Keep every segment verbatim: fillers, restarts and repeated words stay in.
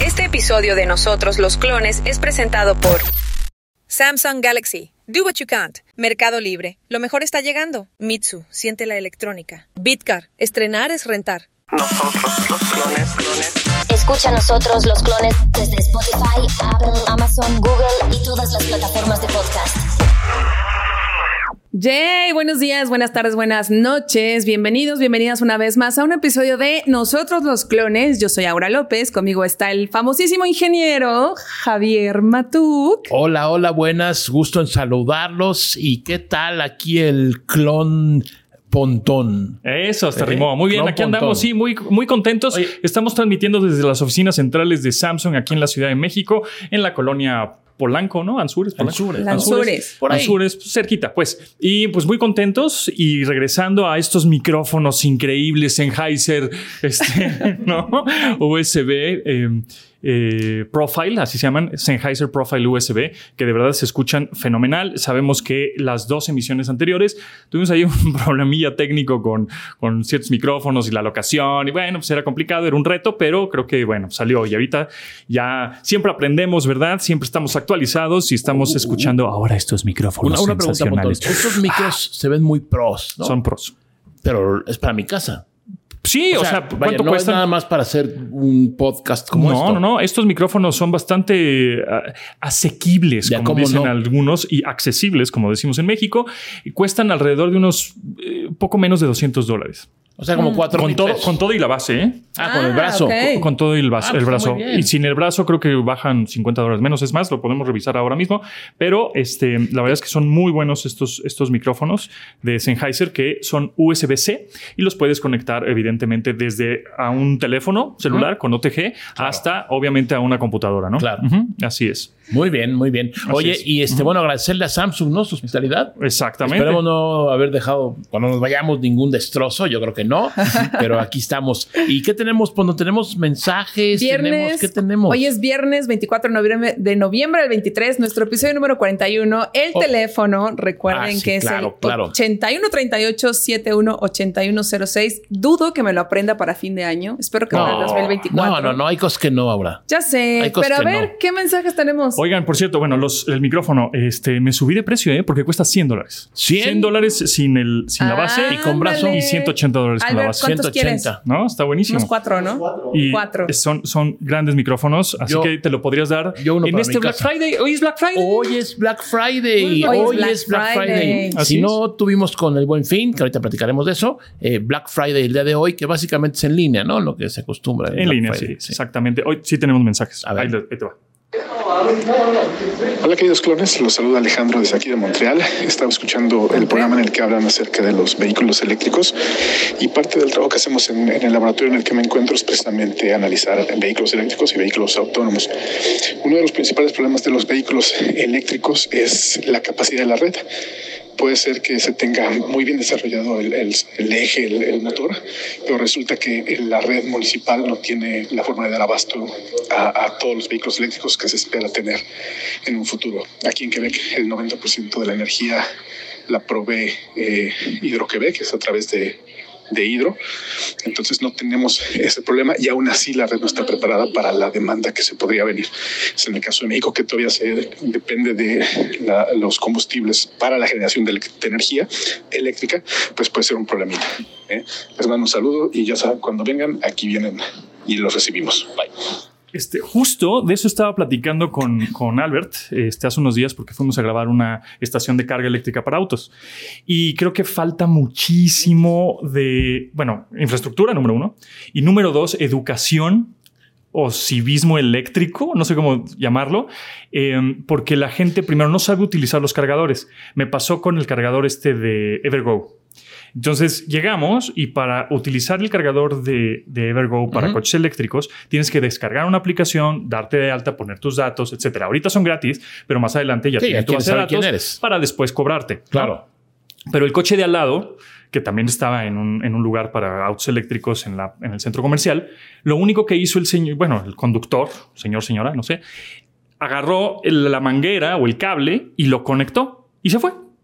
Este episodio de Nosotros los Clones es presentado por Samsung Galaxy. Do what you can't. Mercado Libre. Lo mejor está llegando. Mitsu. Siente la electrónica. Bitcar. Estrenar es rentar. Nosotros los clones, clones. Escucha a Nosotros los Clones desde Spotify, Apple, Amazon, Google y todas las plataformas de podcast. Yay, buenos días, buenas tardes, buenas noches. Bienvenidos, bienvenidas una vez más a un episodio de Nosotros los Clones. Yo soy Aura López, conmigo está el famosísimo ingeniero Javier Matuk. Hola, hola, buenas, gusto en saludarlos. ¿Y qué tal aquí el clon Pontón? Eso, hasta ¿Eh? rimó. Muy bien, Clon aquí Pontón. andamos, sí, muy, muy contentos. Oye. Estamos transmitiendo desde las oficinas centrales de Samsung aquí en la Ciudad de México, en la colonia Polanco, ¿no? Anzures. Polanco. Anzures. Lanzures. Por ahí. Anzures, pues, cerquita, pues. Y pues muy contentos y regresando a estos micrófonos increíbles, Sennheiser, este, ¿no? U S B, eh, eh, Profile, así se llaman, Sennheiser Profile U S B, que de verdad se escuchan fenomenal. Sabemos que las dos emisiones anteriores tuvimos ahí un problemilla técnico con, con ciertos micrófonos y la locación, y bueno, pues era complicado, era un reto, pero creo que bueno, salió y ahorita ya siempre aprendemos, ¿verdad? Siempre estamos actualizados y estamos escuchando ahora estos micrófonos Una, una pregunta, Pontón. sensacionales. Estos micros se ven muy pros, ¿no? Son pros. Pero es para mi casa. Sí, o sea, vaya, ¿cuánto no cuestan? es nada más para hacer un podcast como no, esto. no, no. Estos micrófonos son bastante uh, asequibles, Ya, como ¿cómo dicen no? algunos, y accesibles, como decimos en México, y cuestan alrededor de unos eh, poco menos de doscientos dólares. O sea, como cuatro Con mil todo, pesos. con todo y la base, ¿eh? Ah, con el Ah, brazo. ok. Con, con todo y el, vaso, Ah, el pues brazo. muy bien. Y sin el brazo creo que bajan cincuenta dólares menos. Es más, lo podemos revisar ahora mismo. Pero este, la verdad es que son muy buenos estos, estos micrófonos de Sennheiser que son U S B C y los puedes conectar evidentemente desde a un teléfono celular uh-huh. con O T G claro. hasta obviamente a una computadora, ¿no? Claro. Uh-huh. Así es. Muy bien, muy bien. Así Oye, es. y este, uh-huh. bueno, agradecerle a Samsung, ¿no? Su hospitalidad. Exactamente. Esperemos no haber dejado, cuando nos vayamos, ningún destrozo. Yo creo que no, pero aquí estamos. ¿Y qué tenemos? Cuando tenemos mensajes, Viernes. tenemos, ¿qué tenemos? Hoy es viernes veinticuatro de noviembre, de noviembre del veintitrés, nuestro episodio número cuarenta y uno. El oh. teléfono, recuerden ah, sí, que es claro, el claro. ochenta y uno treinta y ocho setenta y uno ochenta y uno cero seis. Dudo que me lo aprenda para fin de año. Espero que no, para el dos mil veinticuatro. No, no, no. Hay cosas que no habrá. Ya sé, pero a ver, no. ¿qué mensajes tenemos? Oigan, por cierto, bueno, los, el micrófono, este, me subí de precio, ¿eh? Porque cuesta cien dólares. ¿cien? dólares sin, el, sin ah, la base y con brazo. Y ciento ochenta dólares con la base. ¿Cuántos ciento quieres? ochenta. ¿No? Está buenísimo. Unos cuatro, ¿no? Cuatro. Y cuatro. Son, son grandes micrófonos, así yo, que te lo podrías dar yo uno en para este mi Black casa. Friday. Hoy es Black Friday. Hoy es Black Friday. Hoy, Hoy, Hoy es Black Friday. Friday. Así si es. no tuvimos con el Buen Fin, que ahorita platicaremos de eso, eh, Black Friday el día de hoy, que básicamente es en línea, ¿no? Lo que se acostumbra. En Black línea, Friday, sí, sí, exactamente. Hoy sí tenemos mensajes. A ver. Ahí, ahí te va. Hola queridos clones, los saluda Alejandro desde aquí de Montreal. Estaba escuchando el programa en el que hablan acerca de los vehículos eléctricos y parte del trabajo que hacemos en, en el laboratorio en el que me encuentro es precisamente analizar vehículos eléctricos y vehículos autónomos. Uno de los principales problemas de los vehículos eléctricos es la capacidad de la red. Puede ser que se tenga muy bien desarrollado el, el, el eje, el, el motor, pero resulta que la red municipal no tiene la forma de dar abasto a, a todos los vehículos eléctricos que se espera tener en un futuro. Aquí en Quebec el noventa por ciento de la energía la provee eh, Hidro-Quebec, que es a través de, de Hidro. Entonces no tenemos ese problema y aún así la red no está preparada para la demanda que se podría venir. Es en el caso de México que todavía se depende de la, los combustibles para la generación de, de energía eléctrica, pues puede ser un problemita. ¿eh? Les mando un saludo y ya saben, cuando vengan, aquí vienen y los recibimos. Bye. Este, justo de eso estaba platicando con, con Albert este, hace unos días porque fuimos a grabar una estación de carga eléctrica para autos y creo que falta muchísimo de, bueno, infraestructura, número uno, y número dos, educación o civismo eléctrico, no sé cómo llamarlo, eh, porque la gente primero no sabe utilizar los cargadores. Me pasó con el cargador este de Evergo. Entonces llegamos y para utilizar el cargador de, de Evergo para uh-huh. coches eléctricos tienes que descargar una aplicación, darte de alta, poner tus datos, etcétera. Ahorita son gratis, pero más adelante ya sí, tienes tu base de datos para después cobrarte. Claro. ¿no? Pero el coche de al lado, que también estaba en un, en un lugar para autos eléctricos en, la, en el centro comercial, lo único que hizo el señor, bueno, el conductor, señor, señora, no sé, agarró el, la manguera o el cable y lo conectó y se fue.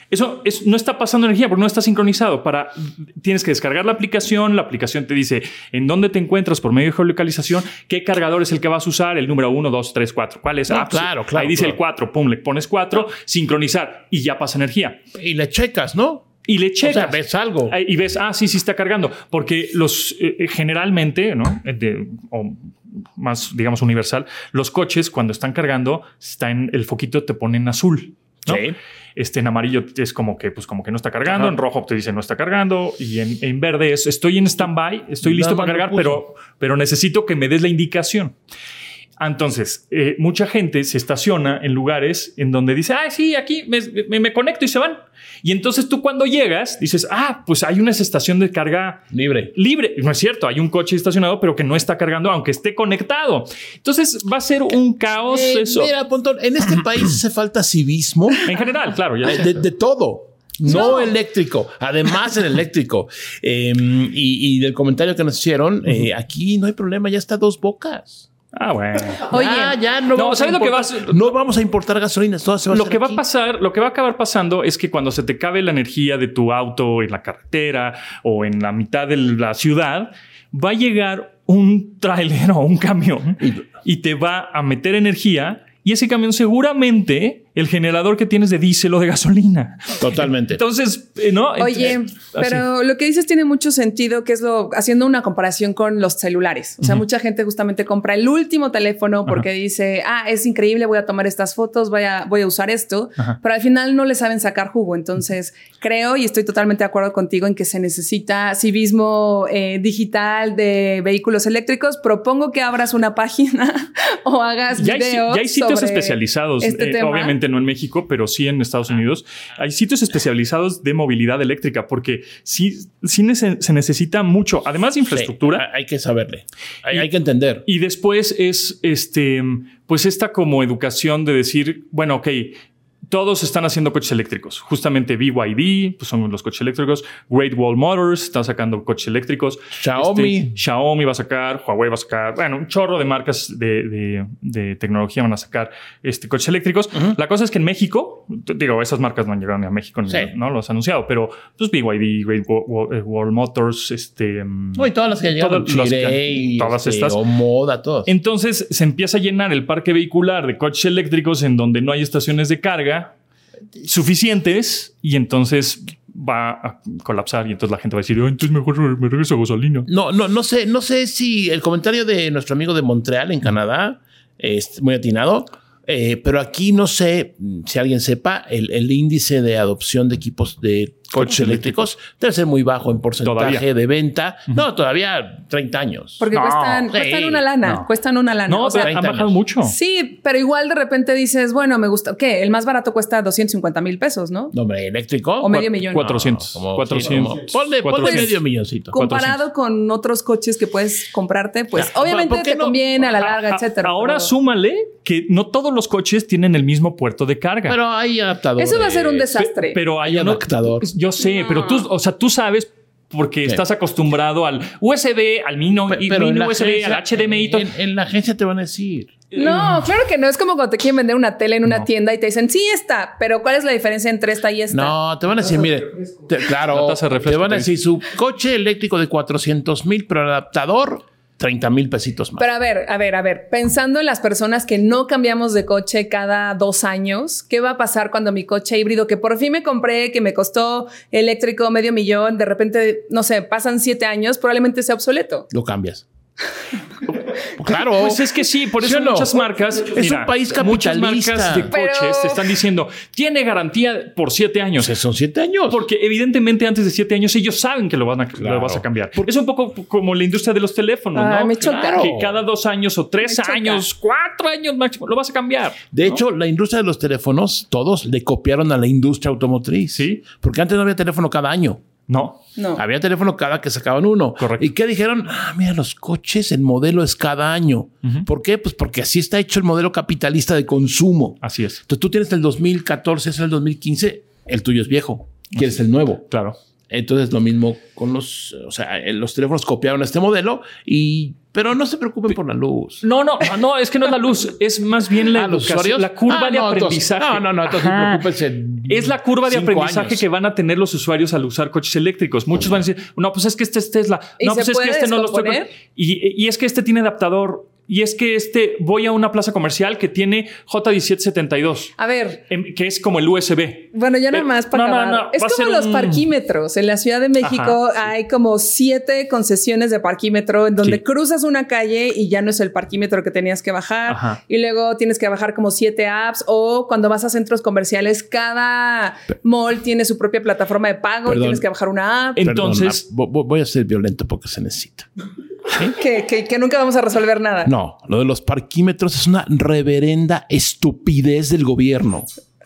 Eso es, no está pasando energía porque no está sincronizado. Para, tienes que descargar la aplicación. La aplicación te dice en dónde te encuentras por medio de geolocalización, qué cargador es el que vas a usar, el número uno, dos, tres, cuatro. ¿Cuál es? No, ah, pues, claro, claro. Ahí dice claro. el cuatro, pum, le pones cuatro, sincronizar y ya pasa energía. Y le checas, ¿no? Y le checas. O sea, ves algo. Y ves, ah, sí, sí está cargando. Porque los eh, generalmente, ¿no? De, o más, digamos, universal, los coches cuando están cargando, está en el foquito te pone en azul, ¿no? Sí. Este, en amarillo es como que, pues, como que no está cargando. Ajá. En rojo te dice no está cargando. Y en, en verde es estoy en stand-by, estoy listo Nada para más cargar, lo pero, pero necesito que me des la indicación. Entonces, eh, mucha gente se estaciona en lugares en donde dice, ah, sí, aquí me, me, me conecto y se van. Y entonces tú cuando llegas dices, ah, pues hay una estación de carga Libre. libre. No es cierto, hay un coche estacionado, pero que no está cargando aunque esté conectado. Entonces va a ser un caos Eh, eso. Mira, Pontón, en este país hace falta civismo En general, claro. Ya de, sé. de- de todo. No, eléctrico, además el eléctrico. Eh, y, y del comentario que nos hicieron, eh, aquí no hay problema, ya está a dos bocas. Ah, bueno. Oye, ya, ya no, no, vamos ¿sabes a lo que importar- vas- no vamos a importar gasolinas, todo se va a Lo hacer que va a aquí. pasar, lo que va a acabar pasando es que cuando se te acabe la energía de tu auto en la carretera o en la mitad de la ciudad, va a llegar un tráiler o un camión y te va a meter energía. Y ese camión seguramente el generador que tienes de diésel o de gasolina. Totalmente. Entonces, eh, ¿no? Oye, Eh, pero lo que dices tiene mucho sentido, que es lo haciendo una comparación con los celulares. O sea, Ujú. mucha gente justamente compra el último teléfono porque Ajá. dice, ah, es increíble, voy a tomar estas fotos, voy a, voy a usar esto, Ajá. pero al final no le saben sacar jugo. Entonces, creo y estoy totalmente de acuerdo contigo en que se necesita civismo eh, digital de vehículos eléctricos. Propongo que abras una página o hagas Ya hay, videos. ya hay sitios sobre especializados, este eh, tema. obviamente no en México, pero sí en Estados Unidos. Hay sitios especializados de movilidad eléctrica porque sí, sí nece- se necesita mucho, además de infraestructura. Sí, hay que saberle. Hay, Y- hay que entender. Y después es este, pues esta como educación de decir, bueno, ok, todos están haciendo coches eléctricos. Justamente B Y D, pues son los coches eléctricos. Great Wall Motors está sacando coches eléctricos. Xiaomi. Este, Xiaomi va a sacar, Huawei va a sacar, bueno, un chorro de marcas de, de, de tecnología van a sacar este, coches eléctricos. Ujú. La cosa es que en México, t- digo, esas marcas no han llegado ni a México, ni- Sí. no los han anunciado, pero pues B Y D, Great Wall, Wall- Wall Motors, este... No, y todas las que llegaron, todas las que- Chirey, todas este, estas. o Moda, todas. Entonces se empieza a llenar el parque vehicular de coches eléctricos en donde no hay estaciones de carga suficientes y entonces va a colapsar y entonces la gente va a decir, "Oh, entonces mejor me regreso a gasolina". No, no, no sé, no sé si el comentario de nuestro amigo de Montreal, en Canadá, es muy atinado, eh, pero aquí no sé si alguien sepa, el, el índice de adopción de equipos de coches eléctricos debe ser muy bajo en porcentaje Todavía. de venta. No, todavía treinta años. Porque No, cuestan, sí, cuestan una lana, no. cuestan una lana. No, O sea, pero han treinta bajado años. mucho. sí, pero igual de repente dices, bueno, me gusta. ¿Qué? El más barato cuesta doscientos cincuenta mil pesos, ¿no? No, hombre, eléctrico. O medio millón. cuatrocientos. como- cuatrocientos. sí, como- ponle, ponle cuatrocientos. medio milloncito. Comparado con otros coches que puedes comprarte, pues Ya, obviamente ¿por qué te no? conviene a la larga, A- etcétera. Ahora pero súmale que no todos los coches tienen el mismo puerto de carga. Pero hay adaptadores. eso va a ser un Pe- desastre. Pero hay Hay uno- adaptador. Yo sé, No. pero tú, o sea, tú sabes porque Sí. estás acostumbrado al U S B, al mino, Pe- y pero en mini la U S B, agencia- al H D M I y todo. En, en la agencia te van a decir. no, claro que no. Es como cuando te quieren vender una tele en una No. tienda y te dicen, sí, esta, pero ¿cuál es la diferencia entre esta y esta? No, te van a decir, mire, te- La claro, tasa de refresco te van a te decir su coche eléctrico de cuatrocientos mil, pero el adaptador, treinta mil pesitos más. Pero a ver, a ver, a ver, pensando en las personas que no cambiamos de coche cada dos años, ¿qué va a pasar cuando mi coche híbrido que por fin me compré, que me costó eléctrico medio millón, de repente, no sé, pasan siete años, probablemente sea obsoleto? Lo cambias. Claro. Pues es que sí, por ¿Sí eso o no? muchas marcas. Es un país Muchas capitalista. marcas de Pero- coches te están diciendo, tiene garantía por siete años. Pues son siete años. Porque evidentemente antes de siete años ellos saben que lo, van a, Claro. lo vas a cambiar. Es un poco como la industria de los teléfonos, Ay, ¿no? me choca. Claro. Que cada dos años o tres Me choca. años, cuatro años máximo, lo vas a cambiar. De ¿no? hecho, la industria de los teléfonos, todos le copiaron a la industria automotriz. Sí. Porque antes no había teléfono cada año. No. No. Había teléfono cada que sacaban uno. Correcto. ¿Y qué dijeron? Ah, mira, los coches, el modelo es cada año. Ujú. ¿Por qué? Pues porque así está hecho el modelo capitalista de consumo. Así es. Entonces tú tienes el dos mil catorce, es el dos mil quince, el tuyo es viejo. Quieres el nuevo. Claro. Entonces lo mismo con los, o sea, eh, los teléfonos copiaron este modelo y Pero no se preocupen por la luz. No, no, no, es que no es la luz, es más bien la Ah, ¿los educación, usuarios? la curva Ah, de no, aprendizaje. entonces- no, no, no, entonces Ajá. preocúpense. Es la curva de cinco aprendizaje años. que van a tener los usuarios al usar coches eléctricos. Muchos van a decir, no, pues es que este es Tesla. ¿Y No, se pues es que puede este no lo estoy. descomponer? Y, y es que este tiene adaptador. Y es que este voy a una plaza comercial que tiene J diecisiete setenta y dos, A ver, em, que es como el U S B. bueno, ya nada Pero- más para no, no, acabar. no, Es va a como ser los un- parquímetros. En la Ciudad de México Ajá, sí. hay como siete concesiones de parquímetro en donde Sí. cruzas una calle y ya no es el parquímetro que tenías que bajar. Ajá. Y luego tienes que bajar como siete apps, o cuando vas a centros comerciales, cada mall tiene su propia plataforma de pago y Perdón. tienes que bajar una app. Entonces- Perdona, vo- voy a ser violento porque se necesita. que, que, que nunca vamos a resolver nada. No, lo de los parquímetros es una reverenda estupidez del gobierno.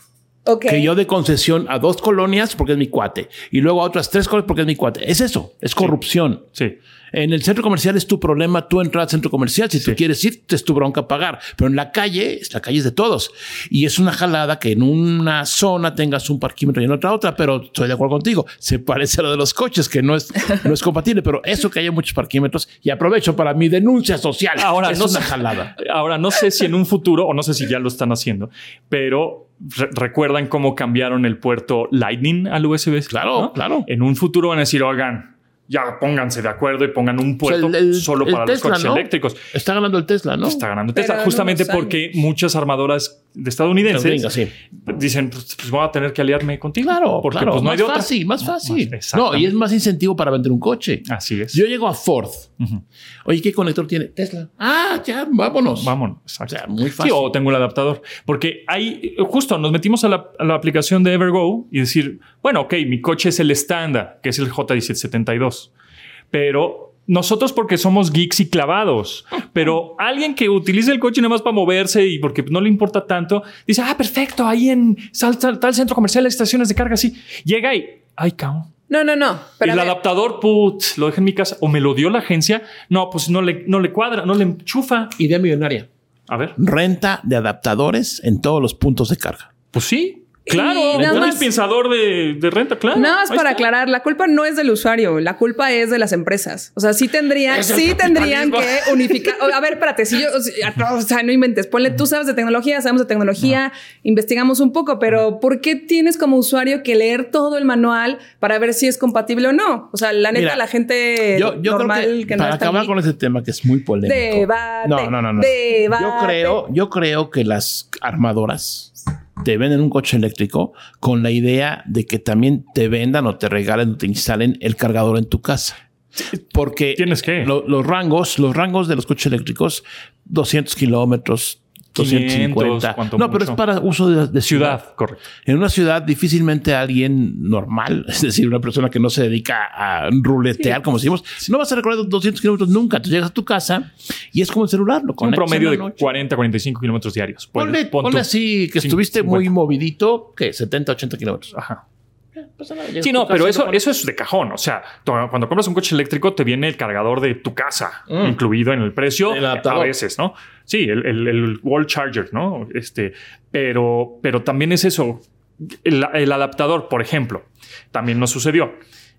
Ok. Que yo de concesión a dos colonias porque es mi cuate y luego a otras tres colonias porque es mi cuate. Es eso, es corrupción. Sí. En el centro comercial es tu problema, tú entras al centro comercial, si tú quieres ir, es tu bronca pagar. Pero en la calle, la calle es de todos. Y es una jalada que en una zona tengas un parquímetro y en otra otra, pero estoy de acuerdo contigo. Se parece a lo de los coches, que no es, no es compatible, pero eso que haya muchos parquímetros, y aprovecho para mi denuncia social. Ahora, es no una sé- jalada. Ahora, no sé si en un futuro, o no sé si ya lo están haciendo, pero re- recuerdan cómo cambiaron el puerto Lightning al U S B. Claro, ¿no? claro. En un futuro van a decir, oigan, ya pónganse de acuerdo y pongan un puerto O sea, el- el- solo el para Tesla, los coches ¿no? eléctricos. Está ganando el Tesla, ¿no? Está ganando Pero Tesla en justamente unos porque años. muchas armadoras de estadounidenses Gringas, sí. dicen, pues, pues voy a tener que aliarme contigo. Claro, porque claro, pues no más hay de otra. fácil, más fácil. Más- No, exactamente. y es más incentivo para vender un coche. Así es. Yo llego a Ford. Ujú. Oye, ¿qué conector tiene? Tesla. Ah, ya, vámonos. Vámonos. O Exacto. sea, muy Sí, fácil. o tengo el adaptador. Porque hay, justo nos metimos a la, a la aplicación de Evergo y decir, bueno, ok, mi coche es el estándar, que es el J diecisiete setenta y dos. Pero nosotros porque somos geeks y clavados, pero alguien que utilice el coche nada más para moverse y porque no le importa tanto, dice, ah, perfecto, ahí en tal, tal, tal centro comercial hay estaciones de carga así. Llega y, ay, cabrón. No, no, no. Y Pero el a ver, adaptador, putz, lo dejé en mi casa o me lo dio la agencia. No, pues no le, no le cuadra, no le enchufa. Idea millonaria. A ver, Renta de adaptadores en todos los puntos de carga. pues sí. Claro, Y nada un más- dispensador de, de renta, claro. nada más Ahí para está. aclarar, la culpa no es del usuario, la culpa es de las empresas. O sea, sí tendrían, Es el sí tendrían capitalismo. que unificar. O- A ver, espérate, si yo, o sea, no, o sea, no inventes, ponle, tú sabes de tecnología, sabemos de tecnología, investigamos un poco, pero ¿por qué tienes como usuario que leer todo el manual para ver si es compatible o no? O sea, la neta, Mira, la gente Yo, yo normal creo que, que no para está acabar aquí- con ese tema que es muy polémico. Debate, No, no, no, no. debate. Yo creo, yo creo que las armadoras te venden un coche eléctrico con la idea de que también te vendan o te regalen o te instalen el cargador en tu casa. Porque Tienes que. lo- los rangos, los rangos de los coches eléctricos, doscientos kilómetros, doscientos cincuenta. quinientos, cuanto No, pero es mucho. para uso de, de ciudad. Ciudad, correcto. En una ciudad difícilmente alguien normal, es decir, una persona que no se dedica a ruletear, como decimos, no vas a recorrer doscientos kilómetros nunca. Tú llegas a tu casa y es como el celular, lo Un conectas promedio en de la noche. cuarenta, cuarenta y cinco kilómetros diarios. Ponle, Pon ponle tú. así que Cin- estuviste muy cincuenta. movidito, que setenta, ochenta kilómetros. Ajá. Pasa nada, llegas Sí, a no, tu casa pero y eso, lo pones. eso es de cajón. O sea, tú- cuando compras un coche eléctrico, te viene el cargador de tu casa Mm. incluido en el precio. El adaptador. A veces, ¿no? Sí, el, el, el wall charger, ¿no? Este, pero, pero también es eso. El, el adaptador, por ejemplo, también nos sucedió.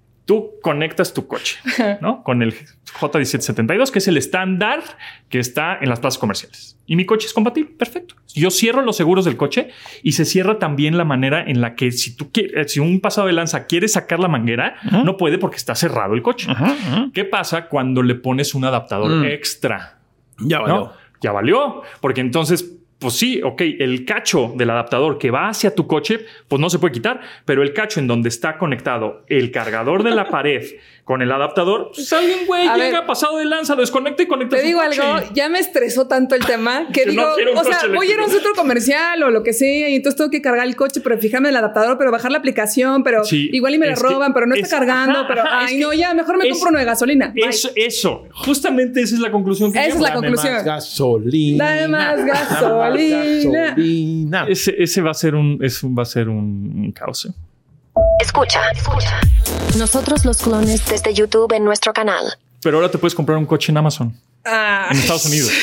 Tú conectas tu coche, ¿no? Con el J diecisiete setenta y dos, que es el estándar que está en las plazas comerciales. Y mi coche es compatible. Perfecto. Yo cierro los seguros del coche y se cierra también la manera en la que si tú quieres, si un pasado de lanza quiere sacar la manguera, Ajá. no puede porque está cerrado el coche. Ajá, ajá. ¿Qué pasa cuando le pones un adaptador Mm. extra? Ya ¿No? valió. Ya valió. Porque entonces, pues sí, ok, el cacho del adaptador que va hacia tu coche, pues no se puede quitar, pero el cacho en donde está conectado el cargador de la pared con el adaptador, pues alguien, güey, A llega ver. pasado de lanza, lo desconecta y conecta Te su digo coche. algo, ya me estresó tanto el tema que Que digo, no quiero un o sea, coche voy a ir a un eléctrico. centro comercial o lo que sea y entonces tengo que cargar el coche, pero fijarme en el adaptador, pero bajar la aplicación, pero Sí, igual y me la es que roban, pero no es- está cargando, ajá, pero ajá, ay es no, que ya mejor me es- compro uno de gasolina. Bye. Eso, eso, justamente esa es la conclusión que Esa es llego. la Dame conclusión. más gasolina. Dame más Dame más gasolina. gasolina. Ese, ese va a ser un, es un- va a ser un, un caos. ¿eh? Escucha, escucha. Nosotros los clones desde YouTube en nuestro canal. Pero ahora te puedes comprar un coche en Amazon. Ah. En Estados Unidos.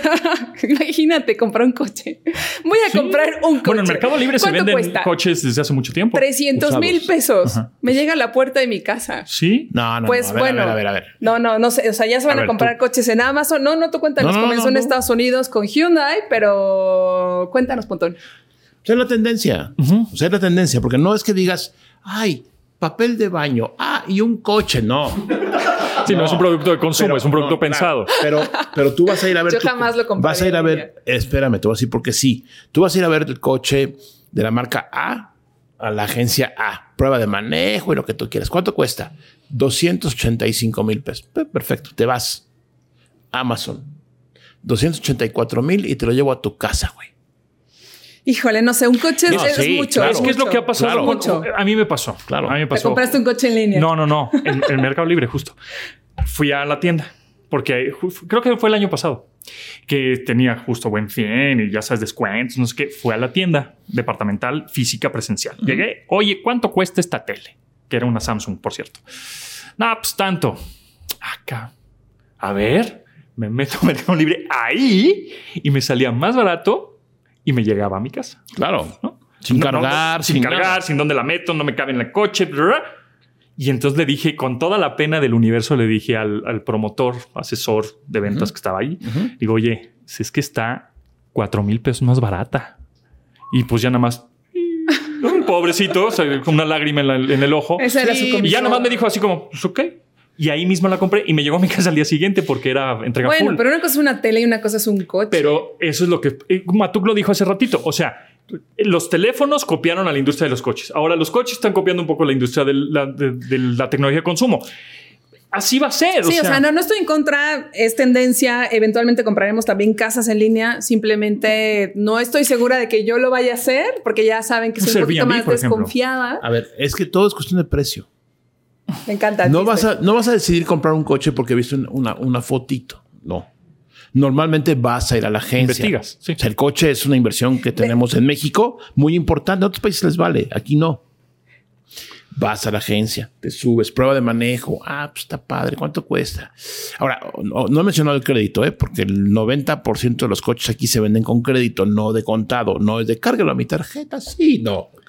Imagínate comprar un coche. Voy a Sí. comprar un coche. Bueno, en Mercado Libre se ¿Cuánto venden cuesta? coches desde hace mucho tiempo. trescientos mil Usados. pesos. Ajá. Me llega a la puerta de mi casa. Sí. No, no, Pues no. A ver, bueno, a ver, a ver, a ver. no, no, no sé, o sea, ya se van A a, ver, comprar tú. coches en Amazon. No, no, tú cuéntanos, No, no, comenzó no, en no. Estados Unidos con Hyundai, pero cuéntanos, Pontón. O sea, es la tendencia. Ujú. O sea, es la tendencia. Porque no es que digas, ay, papel de baño. Ah, y un coche. No. Sí, no, No. es un producto de consumo, Pero- es un producto no, pensado. claro, pero, pero tú vas a ir a ver. Yo tu- jamás lo compraría Vas a ir a en ver. Espérame, te voy a decir porque sí. Tú vas a ir a ver el coche de la marca A a la agencia A. Prueba de manejo y lo que tú quieras. ¿Cuánto cuesta? doscientos ochenta y cinco mil pesos. Pe- Perfecto. Te vas. Amazon. doscientos ochenta y cuatro mil y te lo llevo a tu casa, güey. Híjole, no sé, un coche No, es, es sí, mucho. claro. Es que es lo que ha pasado. Claro. con- Mucho. a mí me pasó. Claro. A mí me Te pasó. compraste un coche en línea. No, no, no. En el Mercado Libre, justo. Fui a la tienda porque ju- creo que fue el año pasado que tenía justo Buen Fin y ya sabes, descuentos, no sé qué. Fui a la tienda departamental física presencial. Llegué, oye, ¿cuánto cuesta esta tele? Que era una Samsung, por cierto. No, pues tanto. Acá. A ver, me meto a Mercado Libre ahí y me salía más barato y me llegaba a mi casa. Claro. ¿No? Sin No, no, cargar, sin, sin cargar, nada. sin dónde la meto, no me cabe en el coche. bla, bla. Y entonces le dije, con toda la pena del universo, le dije al, al promotor, asesor de ventas que estaba ahí, digo, oye, si es que está cuatro mil pesos más barata. Y pues ya nada más, pobrecito, o sea, con una lágrima en, la- en el ojo. Esa era Sí, su comisión. Y ya nada más me dijo así como, pues ok. Y ahí mismo la compré y me llegó a mi casa al día siguiente porque era entrega Bueno, full. pero una cosa es una tele y una cosa es un coche. Pero eso es lo que eh, Matuk lo dijo hace ratito. O sea, los teléfonos copiaron a la industria de los coches. Ahora los coches están copiando un poco la industria de la, de, de la tecnología de consumo. Así va a ser. Sí, o sea, no, no estoy en contra, es tendencia. Eventualmente compraremos también casas en línea. Simplemente no estoy segura de que yo lo vaya a hacer porque ya saben que Un soy un poquito Airbnb, más por ejemplo. desconfiada. A ver, es que todo es cuestión de precio. Me encanta. No ¿viste? vas, a, no vas a decidir comprar un coche porque viste un- una, una fotito. No. Normalmente vas a ir a la agencia. Investigas, sí. O sea, el coche es una inversión que tenemos en México muy importante. En otros países les vale. Aquí no. Vas a la agencia, te subes, prueba de manejo. Ah, pues está padre. ¿Cuánto cuesta? Ahora, no, no he mencionado el crédito, ¿eh? Porque el noventa por ciento de los coches aquí se venden con crédito, no de contado. No es de cárgalo a mi tarjeta. Sí, no. ¿Ok?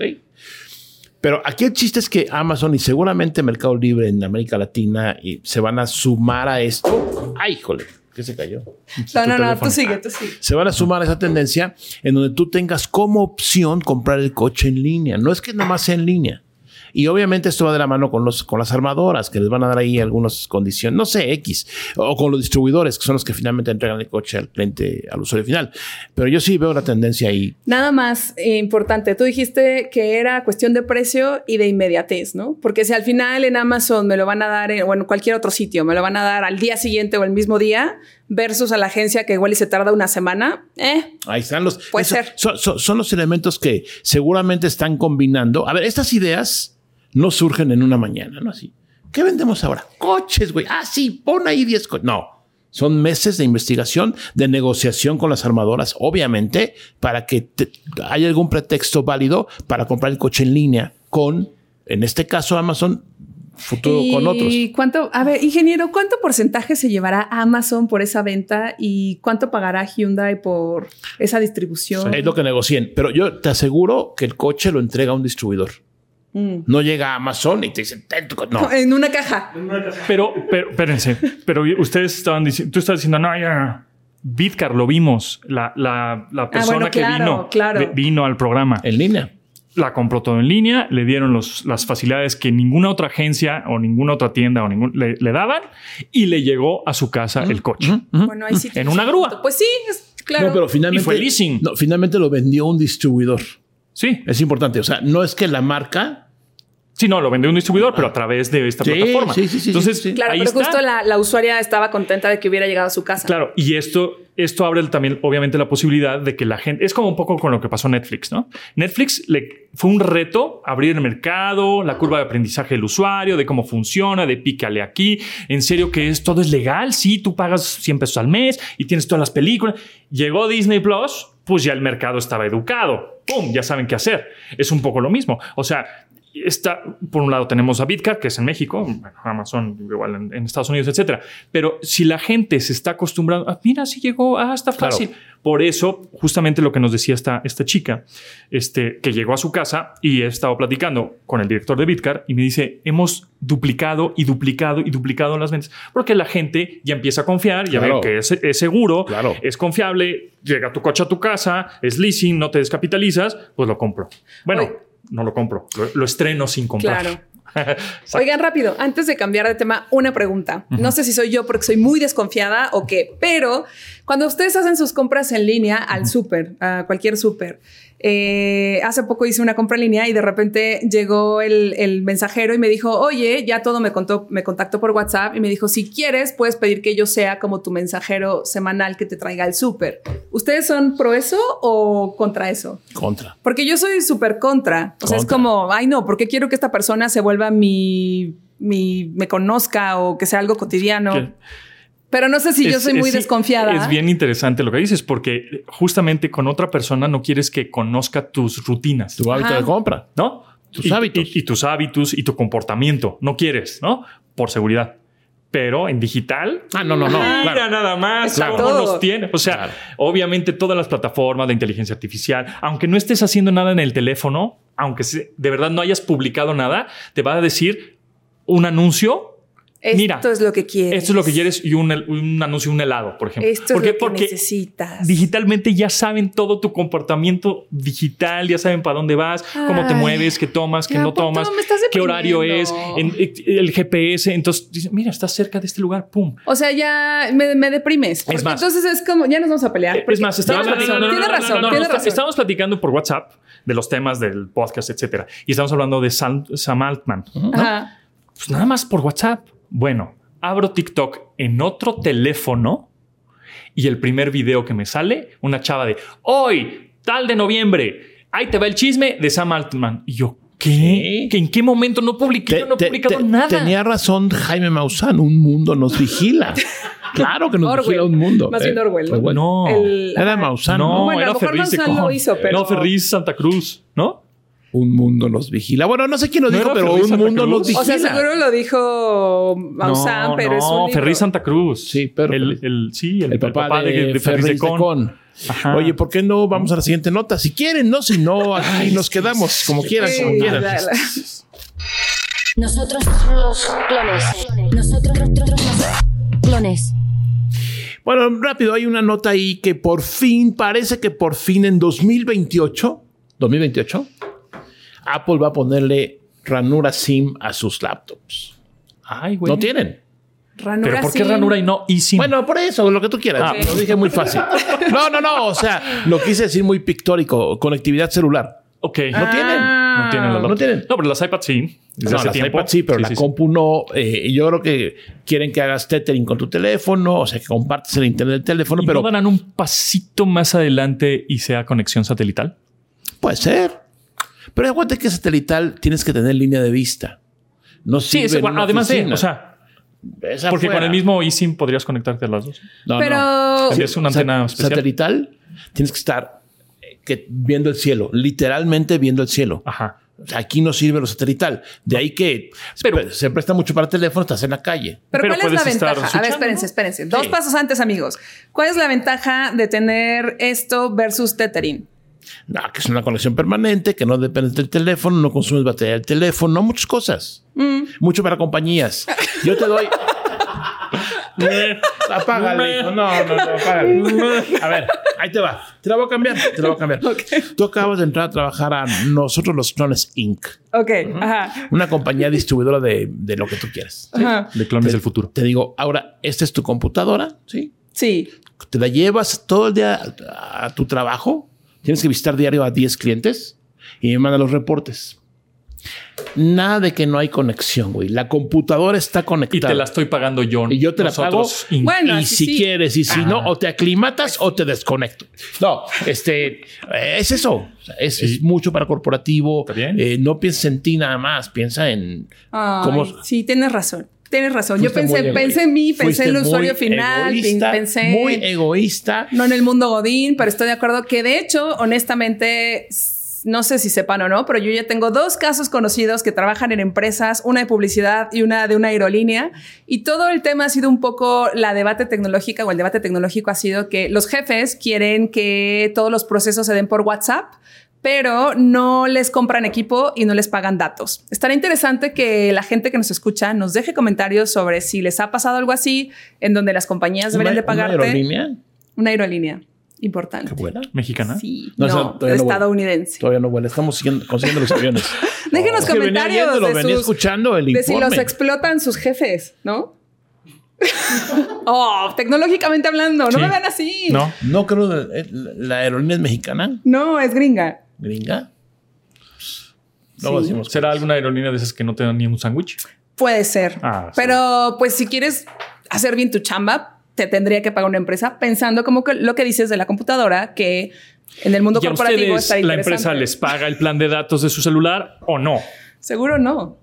Pero aquí el chiste es que Amazon y seguramente Mercado Libre en América Latina y se van a sumar a esto. ¡Ay, híjole! ¿Qué se cayó? No, no, no, teléfono. tú sigue, tú sigue. Se van a sumar a esa tendencia en donde tú tengas como opción comprar el coche en línea. No es que nada más sea en línea. Y obviamente esto va de la mano con, los, con las armadoras que les van a dar ahí algunas condiciones, no sé, X, o con los distribuidores que son los que finalmente entregan el coche al cliente, al usuario final. Pero yo sí veo la tendencia ahí. Nada más eh, importante, tú dijiste que era cuestión de precio y de inmediatez, ¿no? Porque si al final en Amazon me lo van a dar, en, o en cualquier otro sitio, me lo van a dar al día siguiente o el mismo día, versus a la agencia que igual y se tarda una semana, eh, Ahí están los... Puede eso- ser. Son, son- son los elementos que seguramente están combinando. A ver, estas ideas no surgen en una mañana, ¿no? Así. ¿Qué vendemos ahora? Coches, güey. Ah, sí, pon ahí diez coches. No. Son meses de investigación, de negociación con las armadoras, obviamente, para que te- haya algún pretexto válido para comprar el coche en línea con, en este caso, Amazon, futuro ¿Y con otros. cuánto, a ver, ingeniero, cuánto porcentaje se llevará Amazon por esa venta y cuánto pagará Hyundai por esa distribución? Es lo que negocien. Pero yo te aseguro que el coche lo entrega un distribuidor. Mm. No llega a Amazon y te dicen, "Ten tu co-". no. En una caja. Pero, pero, espérense. Pero ustedes estaban diciendo, tú estás diciendo, no, ya. Bitcar lo vimos. La, la, la persona bueno, que claro, vino, claro. de- vino al programa. En línea. La compró todo en línea, le dieron los, las facilidades que ninguna otra agencia o ninguna otra tienda o ningún, le, le daban y le llegó a su casa el coche. Bueno, ahí sí En tienes una un grúa. punto. Pues sí, es, claro. No, pero finalmente. Y fue leasing. No, finalmente lo vendió un distribuidor. Sí, Es importante. O sea, no es que la marca. sí, no, lo vendió un distribuidor, pero a través de esta Sí, plataforma. sí, sí, sí, Entonces, sí, sí. Claro, ahí pero está. justo la, la usuaria estaba contenta de que hubiera llegado a su casa. Claro, y esto, esto abre también, obviamente, la posibilidad de que la gente... Es como un poco con lo que pasó Netflix, ¿no? Netflix le, fue un reto abrir el mercado, la curva de aprendizaje del usuario, de cómo funciona, de pícale aquí. En serio que es, todo es legal. Sí, tú pagas cien pesos al mes y tienes todas las películas. Llegó Disney Plus, pues ya el mercado estaba educado. ¡Pum! Ya saben qué hacer. Es un poco lo mismo. O sea... Está, por un lado tenemos a Bitcar, que es en México, bueno, Amazon igual en, en Estados Unidos, etcétera. Pero si la gente se está acostumbrando, ah, mira, si llegó, ah, está fácil. Claro. Por eso, justamente lo que nos decía esta, esta chica, este, que llegó a su casa y he estado platicando con el director de Bitcar y me dice, hemos duplicado y duplicado y duplicado las ventas porque la gente ya empieza a confiar, ya claro. ve que es, es seguro, claro. es confiable, llega tu coche a tu casa, es leasing, no te descapitalizas, pues lo compro. Bueno, Oye. no lo compro, lo, lo estreno sin comprar. Claro. Oigan, rápido, antes de cambiar de tema, una pregunta. Uh-huh. No sé si soy yo porque soy muy desconfiada o qué, pero cuando ustedes hacen sus compras en línea al uh-huh. súper, a cualquier súper, eh, hace poco hice una compra en línea y de repente llegó el, el mensajero y me dijo, oye, ya todo me contó, me contactó por WhatsApp y me dijo, si quieres, puedes pedir que yo sea como tu mensajero semanal que te traiga al súper. ¿Ustedes son pro eso o contra eso? Contra. Porque yo soy súper contra. O contra. sea, es como, ay no, ¿por qué quiero que esta persona se vuelva mi, mi, me conozca o que sea algo cotidiano? ¿Qué? Pero no sé si es, yo soy muy es, desconfiada. Es bien interesante lo que dices, porque justamente con otra persona no quieres que conozca tus rutinas. Tu hábito Ajá. de compra, ¿no? Tus y, hábitos. Y, y tus hábitos y tu comportamiento. No quieres, ¿no? Por seguridad. Pero en digital... Ah, no, no, no. Mira claro. nada más claro. cómo nos tiene. O sea, claro. obviamente todas las plataformas de inteligencia artificial, aunque no estés haciendo nada en el teléfono, aunque de verdad no hayas publicado nada, te va a decir un anuncio... Esto Mira, es lo que quieres. Esto es lo que quieres y un, un anuncio, un helado, por ejemplo. Esto ¿Por qué? es lo que Porque necesitas. Digitalmente ya saben todo tu comportamiento digital, ya saben para dónde vas, Ay, cómo te mueves, qué tomas, qué no tomas, qué horario es, en, el G P S. Entonces, dicen, mira, estás cerca de este lugar, pum. O sea, ya me, me deprimes. Es más, entonces es como, ya nos vamos a pelear. Es más, estamos platicando. Tiene razón, tiene razón. Estamos platicando por WhatsApp de los temas del podcast, etcétera. Y estamos hablando de Sam, Sam Altman. ¿no? Ajá. Pues nada más por WhatsApp. Bueno, abro TikTok en otro teléfono y el primer video que me sale, una chava de hoy, tal de noviembre, ahí te va el chisme de Sam Altman. Y yo, ¿qué? ¿Que ¿En qué momento no publiqué? Te, yo no he publicado te, nada. Tenía razón Jaime Maussan, un mundo nos vigila. Claro que nos Orwell. vigila un mundo. Más bien eh, Orwell. Pues bueno, no, el, era Maussan. No, no bueno, era a lo mejor Ferriz de Maussan lo hizo, pero... No, Ferriz Santa Cruz, ¿no? Un mundo nos vigila. Bueno, no sé quién lo ¿No dijo, pero Ferriz un Santa mundo Cruz? nos vigila. O sea, seguro lo dijo Maussan, no, pero no, es un libro. Ferriz Santa Cruz. Sí, pero... El, el, sí, el, el, papá, el papá de, de, de Ferriz de Con. Con. Oye, ¿por qué no vamos a la siguiente nota? Si quieren, ¿no? Si no, aquí Ay, nos quedamos. Sí, como sí, quieran, sí, como quieran. La, la. Nosotros los clones. Nosotros los clones. Bueno, rápido, hay una nota ahí que por fin, parece que por fin en dos mil veintiocho, dos mil veintiocho, Apple va a ponerle ranura SIM a sus laptops. Ay, güey. No tienen. Ranura ¿Pero por qué SIM? ranura y no eSIM? Bueno, por eso, lo que tú quieras. Ah, lo dije muy fácil. No, no, no. O sea, lo quise decir muy pictórico. Conectividad celular. Ok. No ah, tienen. No tienen la No tienen. No, pero las iPads sí. Desde no, hace las tiempo. iPads sí, pero sí, la sí, compu no. Eh, yo creo que quieren que hagas tethering con tu teléfono, o sea, que compartes el internet del teléfono. ¿Y pero no darán un pasito más adelante y sea conexión satelital? Puede ser. Pero aguante que satelital tienes que tener línea de vista. No sirve sí, es, bueno, además oficina. de, o sea, Esa porque fuera. con el mismo eSIM podrías conectarte a las dos. No, pero no. Sí, es una antena especial. Satelital, tienes que estar eh, que, viendo el cielo, literalmente viendo el cielo. Ajá. O sea, aquí no sirve lo satelital. De ahí que pero, se presta mucho para teléfono, estás en la calle. Pero, pero ¿cuál es la ventaja? estar A ver, espérense, espérense. Dos sí. pasos antes, amigos. ¿Cuál es la ventaja de tener esto versus tethering? No, que es una conexión permanente, que no depende del teléfono, no consumes batería del teléfono, muchas cosas. Mm. Mucho para compañías. Yo te doy... Apágale, hijo. No, no, no, apágale. A ver, ahí te va. Te la voy a cambiar. Te la voy a cambiar. Okay. Tú acabas de entrar a trabajar a Nosotros los Clones Incorporated. Ok, uh-huh. ajá. Una compañía distribuidora de, de lo que tú quieras. Ajá. De clones te, del futuro. Te digo, ahora, esta es tu computadora, ¿sí? Sí. Te la llevas todo el día a, a tu trabajo. Tienes que visitar diario a diez clientes y me mandan los reportes. Nada de que no hay conexión, güey. La computadora está conectada. Y te la estoy pagando yo. Y yo te Nosotros la pago. Bueno, y sí, si sí. quieres, y si Ajá. no, o te aclimatas o te desconecto. No, este, es eso. O sea, es, Sí. es mucho para corporativo. Está bien. Eh, no pienses en ti nada más. Piensa en Ay, cómo... sí, tienes razón. Tienes razón. Fuiste Yo pensé, muy pensé en mí, pensé Fuiste en el usuario muy final, egoísta, pensé muy egoísta. no en el mundo godín, pero estoy de acuerdo que de hecho, honestamente, no sé si sepan o no, pero yo ya tengo dos casos conocidos que trabajan en empresas, una de publicidad y una de una aerolínea. Y todo el tema ha sido un poco la debate tecnológica o el debate tecnológico ha sido que los jefes quieren que todos los procesos se den por WhatsApp, pero no les compran equipo y no les pagan datos. Estará interesante que la gente que nos escucha nos deje comentarios sobre si les ha pasado algo así, en donde las compañías deberían de pagarte. ¿Una aerolínea? Una aerolínea importante. Qué buena. ¿Mexicana? Sí, No, no, o sea, todavía no estadounidense. vuela. Todavía no vuela. Estamos siguiendo- consiguiendo los aviones. Déjenos Es que venía comentarios viéndolo, de, venía sus- escuchando el de si informe. los explotan sus jefes, ¿no? Oh, tecnológicamente hablando, no Sí. me vean así. No. No creo que eh, la aerolínea es mexicana, No, es gringa. gringa. Luego Sí. decimos. ¿Será alguna aerolínea de esas que no te dan ni un sándwich? Puede ser. Ah, sí. Pero pues si quieres hacer bien tu chamba, te tendría que pagar una empresa pensando como que lo que dices de la computadora, que en el mundo ¿Y a corporativo ustedes está la interesante. empresa les paga el plan de datos de su celular o no? Seguro no.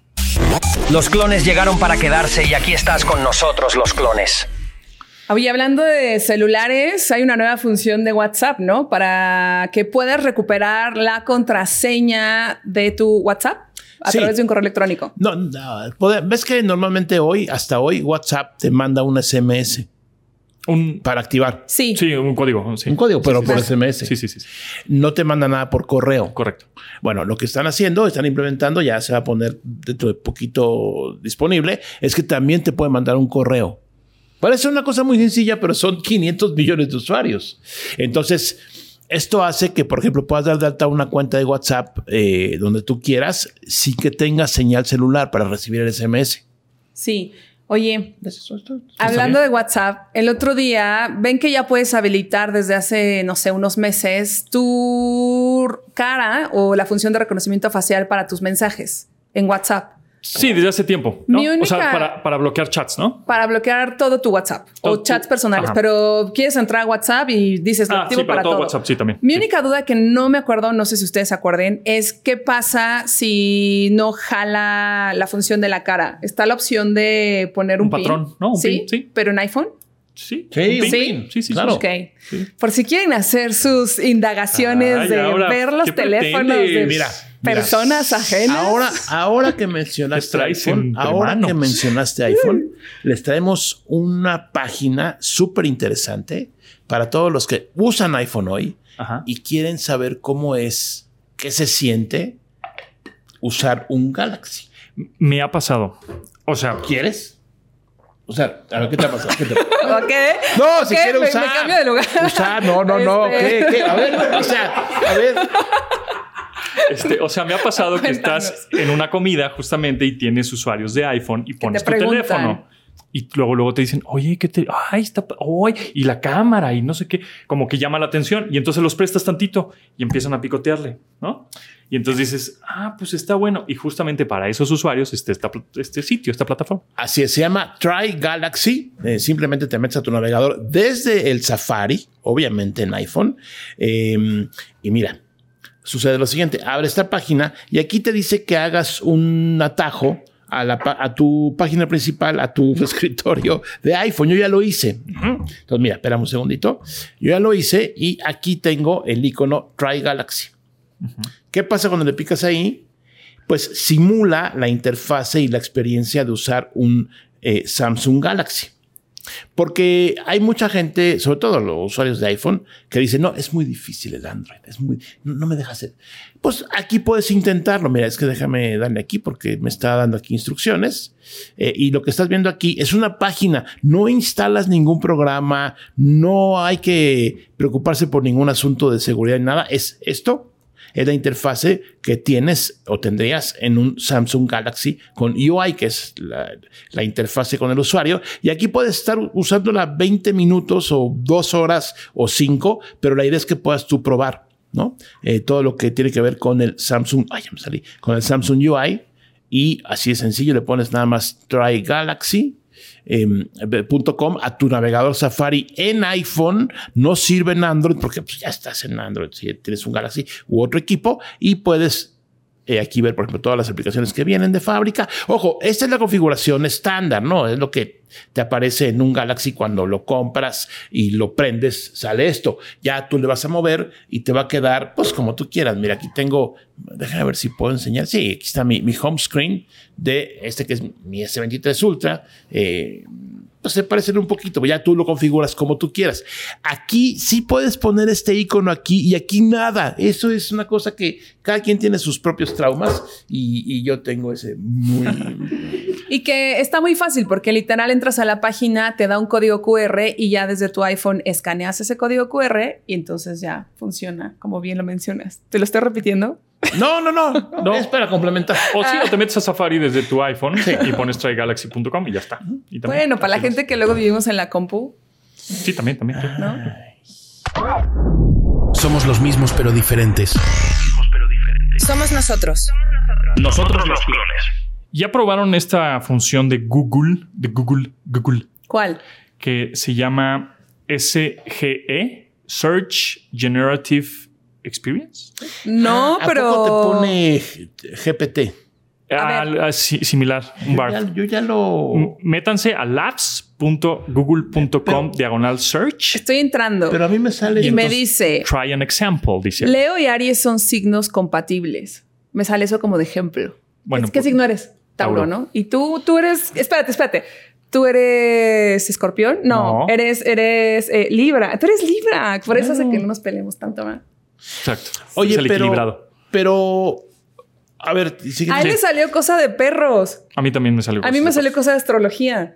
Los clones llegaron para quedarse y aquí estás con nosotros, los clones. Oye, hablando de celulares, hay una nueva función de WhatsApp, ¿no? Para que puedas recuperar la contraseña de tu WhatsApp a Sí. través de un correo electrónico. No, no, poder- ves que normalmente hoy, hasta hoy, WhatsApp te manda un S M S Un, para activar. Sí. sí, un código. Sí. Un código, pero Sí, por sí, S M S. Sí, sí, sí, sí. No te manda nada por correo. Correcto. Bueno, lo que están haciendo, están implementando, ya se va a poner dentro de poquito disponible, es que también te puede mandar un correo. Parece una cosa muy sencilla, pero son quinientos millones de usuarios. Entonces, esto hace que, por ejemplo, puedas dar de alta una cuenta de WhatsApp eh, donde tú quieras, sí que tengas señal celular para recibir el S M S. Sí. Oye, Esto- esto- hablando de WhatsApp, el otro día ven que ya puedes habilitar desde hace, no sé, unos meses tu cara o la función de reconocimiento facial para tus mensajes en WhatsApp Sí, desde hace tiempo. ¿no? Mi única- O sea, para, para bloquear chats, ¿no? para bloquear todo tu WhatsApp Todo o tu- chats personales. Ajá. Pero quieres entrar a WhatsApp y dices lo Ah, activo sí, para para todo todo. WhatsApp, sí, también. Mi Sí. única duda que no me acuerdo, no sé si ustedes se acuerden, es qué pasa si no jala la función de la cara. Está la opción de poner un, Un pin. patrón, ¿no? Un ¿Sí? pin, sí. Pero en iPhone. Sí, Sí, un pin. sí, sí, sí, claro. sí. Ok. Por si quieren hacer sus indagaciones Ay, de ahora, ver los ¿qué teléfonos pretendes? de Mira, personas ajenas. Ahora, ahora que mencionaste Te traes iPhone, entre ahora manos. que mencionaste iPhone, les traemos una página súper interesante para todos los que usan iPhone hoy Ajá. y quieren saber cómo es, qué se siente usar un Galaxy. Me ha pasado. O sea, ¿Quieres? O sea, a ver, ¿qué te ha pasado? ¿Qué te- ¿Ok? No, si Ok, quiere me- usar. Me cambio de lugar. Usar, no, no, no. Este- ¿Qué, qué? A ver, o sea, a ver. este, o sea, me ha pasado que Cuéntanos. estás en una comida justamente y tienes usuarios de iPhone y pones te tu preguntan. teléfono. Y luego, luego te dicen, oye, ¿qué te...? Ay, está... Ay, y la cámara y no sé qué. Como que llama la atención. Y entonces los prestas tantito y empiezan a picotearle, ¿no? Y entonces dices, ah, pues está bueno. Y justamente para esos usuarios este, esta- este sitio, esta plataforma. Así es, se llama Try Galaxy. Eh, simplemente te metes a tu navegador desde el Safari, obviamente en iPhone. Eh, y mira, sucede lo siguiente. Abre esta página y aquí te dice que hagas un atajo a, la, pa- a tu página principal, a tu escritorio de iPhone. Yo ya lo hice. Entonces, mira, espera un segundito. Yo ya lo hice y aquí tengo el icono Try Galaxy. ¿Qué pasa cuando le picas ahí? Pues simula la interfase y la experiencia de usar un eh, Samsung Galaxy. Porque hay mucha gente, sobre todo los usuarios de iPhone, que dicen, no, es muy difícil el Android, es muy, no, no me deja hacer. Pues aquí puedes intentarlo. Mira, es que déjame darle aquí porque me está dando aquí instrucciones. Eh, y lo que estás viendo aquí es una página. No instalas ningún programa, no hay que preocuparse por ningún asunto de seguridad ni nada. Es esto. Es la interfase que tienes o tendrías en un Samsung Galaxy con U I, que es la, la interfase con el usuario. Y aquí puedes estar usándola veinte minutos o dos horas o cinco, pero la idea es que puedas tú probar, ¿no? Eh, todo lo que tiene que ver con el Samsung, ay, ya me salí, con el Samsung U I. Y así de sencillo, le pones nada más Try Galaxy. Eh, .com a tu navegador Safari en iPhone. No sirve en Android porque pues, ya estás en Android si tienes un Galaxy u otro equipo y puedes Eh, aquí ver, por ejemplo, todas las aplicaciones que vienen de fábrica. Ojo, esta es la configuración estándar, ¿no? Es lo que te aparece en un Galaxy cuando lo compras y lo prendes, sale esto. Ya tú le vas a mover y te va a quedar, pues, como tú quieras. Mira, aquí tengo, déjame ver si puedo enseñar. Sí, aquí está mi, mi home screen de este que es mi ese veintitrés Ultra. Eh, pues se parecen un poquito, ya tú lo configuras como tú quieras. Aquí sí puedes poner este icono aquí y aquí nada. Eso es una cosa que cada quien tiene sus propios traumas y, y yo tengo ese muy... Y que está muy fácil porque literal entras a la página, te da un código cu erre y ya desde tu iPhone escaneas ese código cu erre y entonces ya funciona, como bien lo mencionas. ¿Te lo estoy repitiendo? No, no, no, no. Es para complementar. O sí, o te metes a Safari desde tu iPhone sí. y pones try galaxy punto com y ya está. Y también, bueno, para la gente que luego vivimos en la compu. Sí, también, también. ¿No? Somos los mismos pero diferentes. Somos nosotros. Nosotros los clones. Ya probaron esta función de Google, de Google, Google. ¿Cuál? Que se llama S G E, Search Generative Experience. No, ¿A pero... poco te pone G P T? Ah, ah, sí, similar, un Yo bar. ya, yo ya lo... Métanse a labs punto google punto com diagonal search. Estoy entrando. Pero a mí me sale... Y me dice... Try an example, dice. Leo y Aries son signos compatibles. Me sale eso como de ejemplo. Bueno, ¿Qué pues, signo eres? Tauro, Tauro, ¿no? Y tú, tú eres... Espérate, espérate. ¿Tú eres escorpión? No. No. Eres, eres eh, Libra. Tú eres Libra. Por eso hace que no nos peleemos tanto, ¿verdad? Exacto. Oye, es el pero... equilibrado. Pero... A ver, sigue. A él le salió cosa de perros. A mí también me salió. A mí me salió cosa de astrología.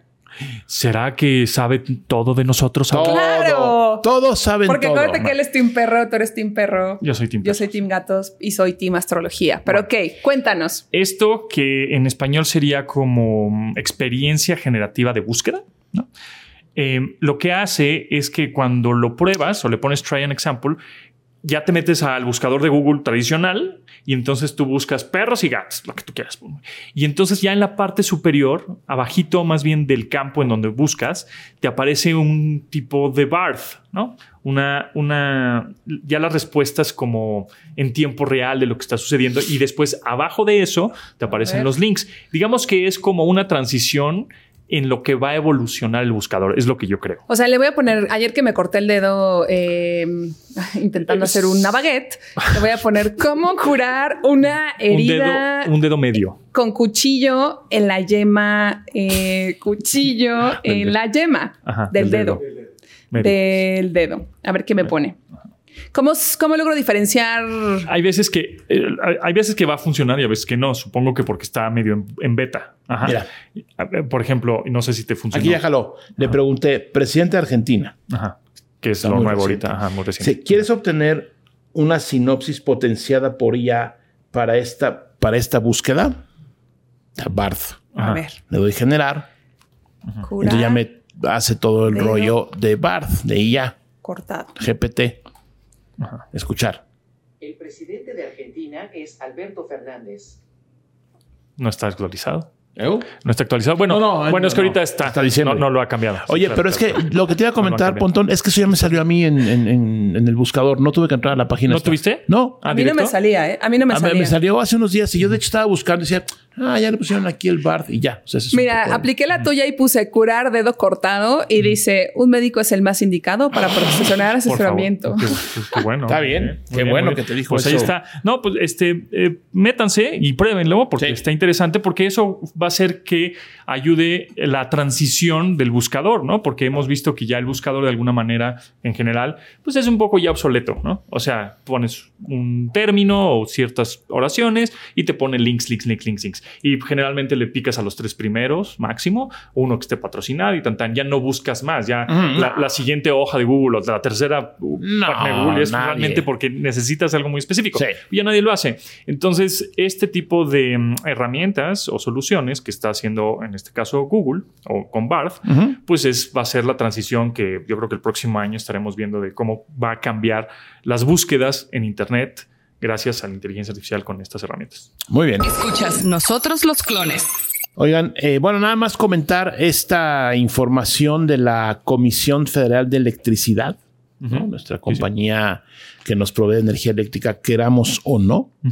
¿Será que sabe todo de nosotros? Todo, ¡Claro! Todos saben Porque todo. acuérdate que él es team perro, tú eres team perro. Yo soy team Yo soy team gatos y soy team astrología. Pero ok, cuéntanos. Esto que en español sería como experiencia generativa de búsqueda, ¿no? Eh, lo que hace es que cuando lo pruebas o le pones try an example, ya te metes al buscador de Google tradicional y entonces tú buscas perros y gatos, lo que tú quieras. Y entonces ya en la parte superior, abajito más bien del campo en donde buscas, te aparece un tipo de barth, ¿no? Una, una, ya las respuestas como en tiempo real de lo que está sucediendo y después abajo de eso te aparecen los links. Digamos que es como una transición en lo que va a evolucionar el buscador, es lo que yo creo. O sea, le voy a poner, ayer que me corté el dedo eh, intentando hacer una baguette, le voy a poner cómo curar una herida. Un dedo, un dedo medio. Con cuchillo en la yema, eh, cuchillo en la yema Ajá, del, del dedo. dedo. Del dedo. A ver qué me pone. ¿Cómo, ¿Cómo logro diferenciar? Hay veces que eh, hay veces que va a funcionar y a veces que no. Supongo que porque está medio en, en beta. Ajá. Mira. Por ejemplo, no sé si te funciona. Aquí ya jaló. Le pregunté, presidente de Argentina. Ajá. Que es Está lo muy nuevo reciente. ahorita. Ajá, muy reciente. Si ¿Quieres obtener una sinopsis potenciada por I A para esta, para esta búsqueda? Barth. A Ajá. ver. Le doy generar. Curar Entonces ya me hace todo el dedo. rollo de Barth, de I A, cortado. G P T. Ajá. Escuchar. El presidente de Argentina es Alberto Fernández. No está actualizado. ¿Eh? No está actualizado. Bueno, No, no, bueno es que no, ahorita no. está. Hasta diciembre. No, no lo ha cambiado. Oye, Sí, claro, pero es que claro. lo que te iba a No lo han comentar, cambiado. Pontón, es que eso ya me salió a mí en, en, en, en el buscador. No tuve que entrar a la página. ¿No esta. tuviste? No. Ah, A mí no me ¿directo? salía, ¿eh? A mí no me A mí salía. me salió hace unos días y yo de hecho estaba buscando y decía, ah, ya le pusieron aquí el Barth y ya. O sea, ese es un Mira, poco- apliqué la tuya y puse curar dedo cortado y dice, un médico es el más indicado para proporcionar Por asesoramiento. favor. Qué, qué- qué bueno. Está bien. Muy Qué muy bueno muy que bien. te dijo Pues ahí eso. está. No, pues este, eh, métanse y pruébenlo porque Sí. está interesante, porque eso va a hacer que ayude la transición del buscador, ¿no? Porque hemos visto que ya el buscador de alguna manera, en general, pues es un poco ya obsoleto, ¿no? O sea, pones un término o ciertas oraciones y te pone links, links, links, links, links. Y generalmente le picas a los tres primeros máximo, uno que esté patrocinado y tan, tan. Ya no buscas más. Ya Ujú. la, la siguiente hoja de Google o la tercera uh, No, página de Google es nadie. realmente porque necesitas algo muy específico. Sí. Y ya nadie lo hace. Entonces, este tipo de mm, herramientas o soluciones que está haciendo, en este caso, Google o con Barth, Ujú. pues es, va a ser la transición que yo creo que el próximo año estaremos viendo de cómo va a cambiar las búsquedas en Internet gracias a la inteligencia artificial con estas herramientas. Muy bien. Escuchas Nosotros los Clones. Oigan, eh, bueno, nada más comentar esta información de la Comisión Federal de Electricidad. ¿no? Uh-huh. Nuestra compañía sí, sí. que nos provee energía eléctrica, queramos o no, uh-huh.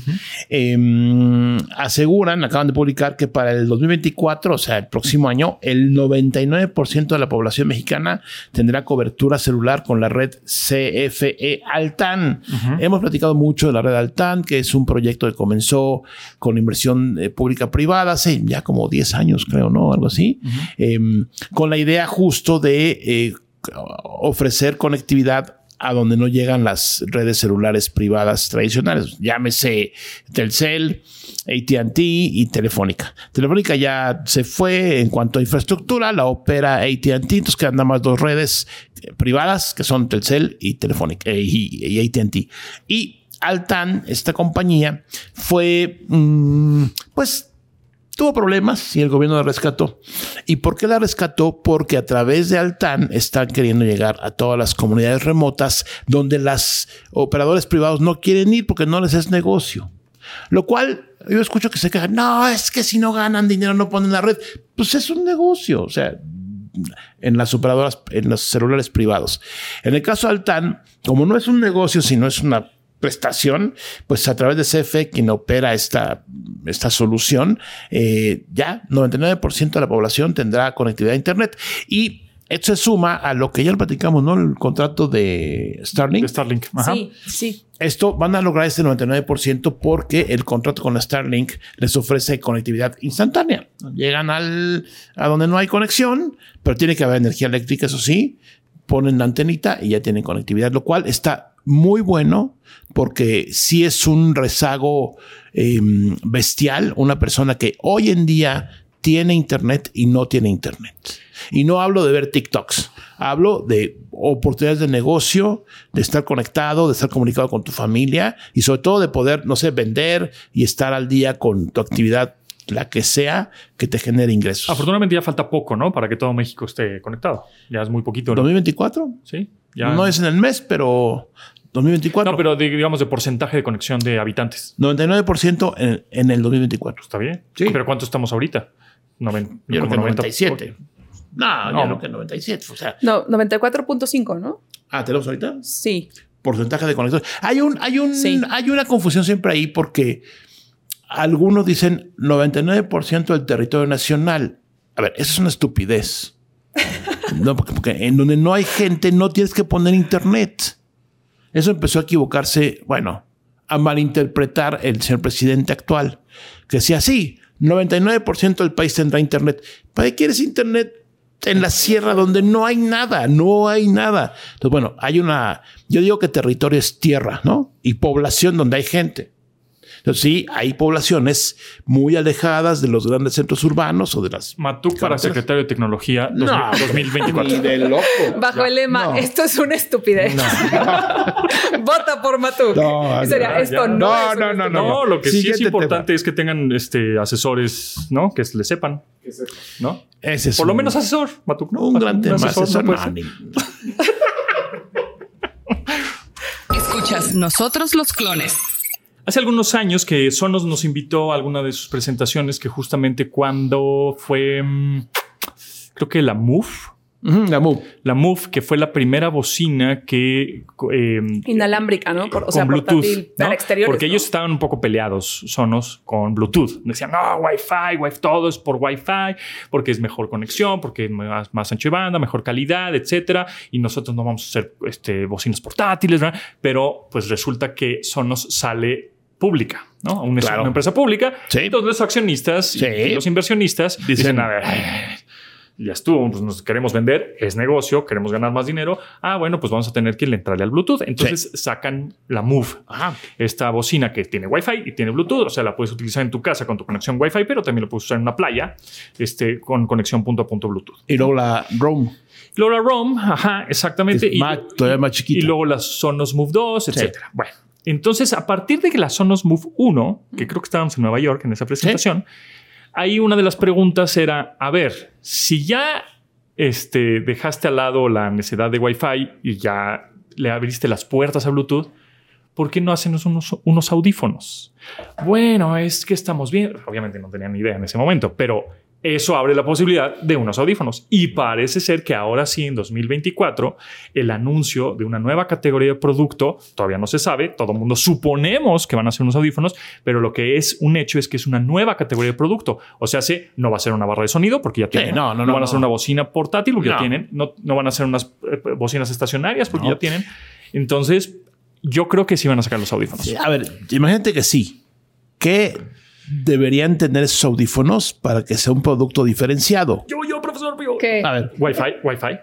eh, aseguran, acaban de publicar que para el dos mil veinticuatro, o sea, el próximo año, el noventa y nueve por ciento de la población mexicana tendrá cobertura celular con la red C F E Altán. Uh-huh. Hemos platicado mucho de la red Altán, que es un proyecto que comenzó con inversión eh, pública-privada hace ya como diez años, creo, ¿no? Algo así. Uh-huh. Eh, con la idea justo de eh, ofrecer conectividad a donde no llegan las redes celulares privadas tradicionales. Llámese Telcel, A T and T y Telefónica. Telefónica ya se fue en cuanto a infraestructura, la opera A T and T, entonces quedan nada más dos redes privadas que son Telcel y Telefónica eh, y, y A T and T. Y Altán, esta compañía, fue mmm, pues tuvo problemas y el gobierno la rescató. ¿Y por qué la rescató? Porque a través de Altán están queriendo llegar a todas las comunidades remotas donde los operadores privados no quieren ir porque no les es negocio. Lo cual yo escucho que se quejan, no, es que si no ganan dinero no ponen la red. Pues es un negocio, o sea, en las operadoras, en los celulares privados. En el caso de Altán, como no es un negocio, sino es una prestación, pues a través de C F E, quien opera esta, esta solución, eh, ya noventa y nueve por ciento de la población tendrá conectividad a Internet. Y esto se suma a lo que ya lo platicamos, ¿no? El contrato de Starlink. De Starlink. Ajá. Sí, sí. Esto van a lograr este noventa y nueve por ciento porque el contrato con la Starlink les ofrece conectividad instantánea. Llegan al, a donde no hay conexión, pero tiene que haber energía eléctrica, eso sí. Ponen la antenita y ya tienen conectividad, lo cual está muy bueno porque sí es un rezago eh, bestial. Una persona que hoy en día tiene internet y no tiene internet. Y no hablo de ver TikToks. Hablo de oportunidades de negocio, de estar conectado, de estar comunicado con tu familia y sobre todo de poder, no sé, vender y estar al día con tu actividad, la que sea, que te genere ingresos. Afortunadamente ya falta poco, ¿no? Para que todo México esté conectado. Ya es muy poquito, ¿no? ¿dos mil veinticuatro? Sí. Ya. No es en el mes, pero dos mil veinticuatro. No, pero de, digamos de porcentaje de conexión de habitantes. noventa y nueve por ciento en, en el dos mil veinticuatro. Está bien. Sí. ¿Pero cuánto estamos ahorita? Noven, Yo creo que noventa y siete. Por... No, no, yo creo que noventa y siete. O sea. No, noventa y cuatro punto cinco, ¿no? Ah, ¿tenemos ahorita? Sí. Porcentaje de conexión. Hay un, hay un, sí. hay una confusión siempre ahí porque algunos dicen noventa y nueve por ciento del territorio nacional. A ver, eso es una estupidez. No, porque, porque en donde no hay gente no tienes que poner internet. Eso empezó a equivocarse, bueno, a malinterpretar el señor presidente actual, que decía, sí, noventa y nueve por ciento del país tendrá internet. ¿Para qué quieres internet en la sierra donde no hay nada? No hay nada. Entonces, bueno, hay una... Yo digo que territorio es tierra, ¿no? Y población donde hay gente. Entonces, sí, hay poblaciones muy alejadas de los grandes centros urbanos o de las... Matuk para secretario de Tecnología no, dos mil veinticuatro. Ni de loco. Bajo ya, el lema, no. esto es una estupidez. No. Vota por Matuk. No, Sería, no, esto no, no, es no, no, no, no. Lo que sí, sí es importante tema. es que tengan este, asesores, ¿no? Que le sepan. ¿No? Ese es por un, lo menos asesor, Matuk, ¿no? Un gran tema. Asesor, asesor, no no, ni... Escuchas Nosotros los Clones. Hace algunos años que Sonos nos invitó a alguna de sus presentaciones, que justamente cuando fue, creo que la Move. Uh-huh, la Move. La Move, que fue la primera bocina que... Eh, inalámbrica, ¿no? Por, o con sea, Bluetooth, portátil, ¿no? al exterior. Porque ¿no? ellos estaban un poco peleados, Sonos, con Bluetooth. Decían, no, Wi-Fi, Wi-Fi, todo es por Wi-Fi, porque es mejor conexión, porque es más, más ancho de banda, mejor calidad, etcétera. Y nosotros no vamos a hacer este, bocinas portátiles, ¿verdad? Pero pues resulta que Sonos sale pública, ¿no? Una, claro. una empresa pública. Sí. Entonces los accionistas sí. y los inversionistas dicen, dicen a ver, ya estuvo, pues nos queremos vender, es negocio, queremos ganar más dinero. Ah, bueno, pues vamos a tener que entrarle al Bluetooth. Entonces sí. sacan la Move, Ajá. esta bocina que tiene Wi-Fi y tiene Bluetooth. O sea, la puedes utilizar en tu casa con tu conexión Wi-Fi, pero también lo puedes usar en una playa este, con conexión punto a punto Bluetooth. Y luego la Roam. Luego la Roam, ajá, exactamente. Es más, y, todavía más chiquita. Y luego las Sonos Move dos, etcétera. Sí. Bueno. Entonces, a partir de que la Sonos Move uno, que creo que estábamos en Nueva York en esa presentación, ¿sí? Ahí una de las preguntas era, a ver, si ya este, dejaste al lado la necesidad de Wi-Fi y ya le abriste las puertas a Bluetooth, ¿por qué no hacen unos, unos audífonos? Bueno, es que estamos bien. Obviamente no tenían ni idea en ese momento, pero eso abre la posibilidad de unos audífonos. Y parece ser que ahora sí, en dos mil veinticuatro, el anuncio de una nueva categoría de producto, todavía no se sabe, todo el mundo suponemos que van a ser unos audífonos, pero lo que es un hecho es que es una nueva categoría de producto. O sea, sí, no va a ser una barra de sonido porque ya tienen. Sí, no, no, no, no, van a no. ser una bocina portátil porque No. ya tienen. No, no van a ser unas eh, bocinas estacionarias porque No. ya tienen. Entonces, yo creo que sí van a sacar los audífonos. Sí, a ver, imagínate que sí. ¿Qué deberían tener esos audífonos para que sea un producto diferenciado? Yo, yo, profesor Pío. ¿Qué? A ver. Wi-Fi, Wi-Fi.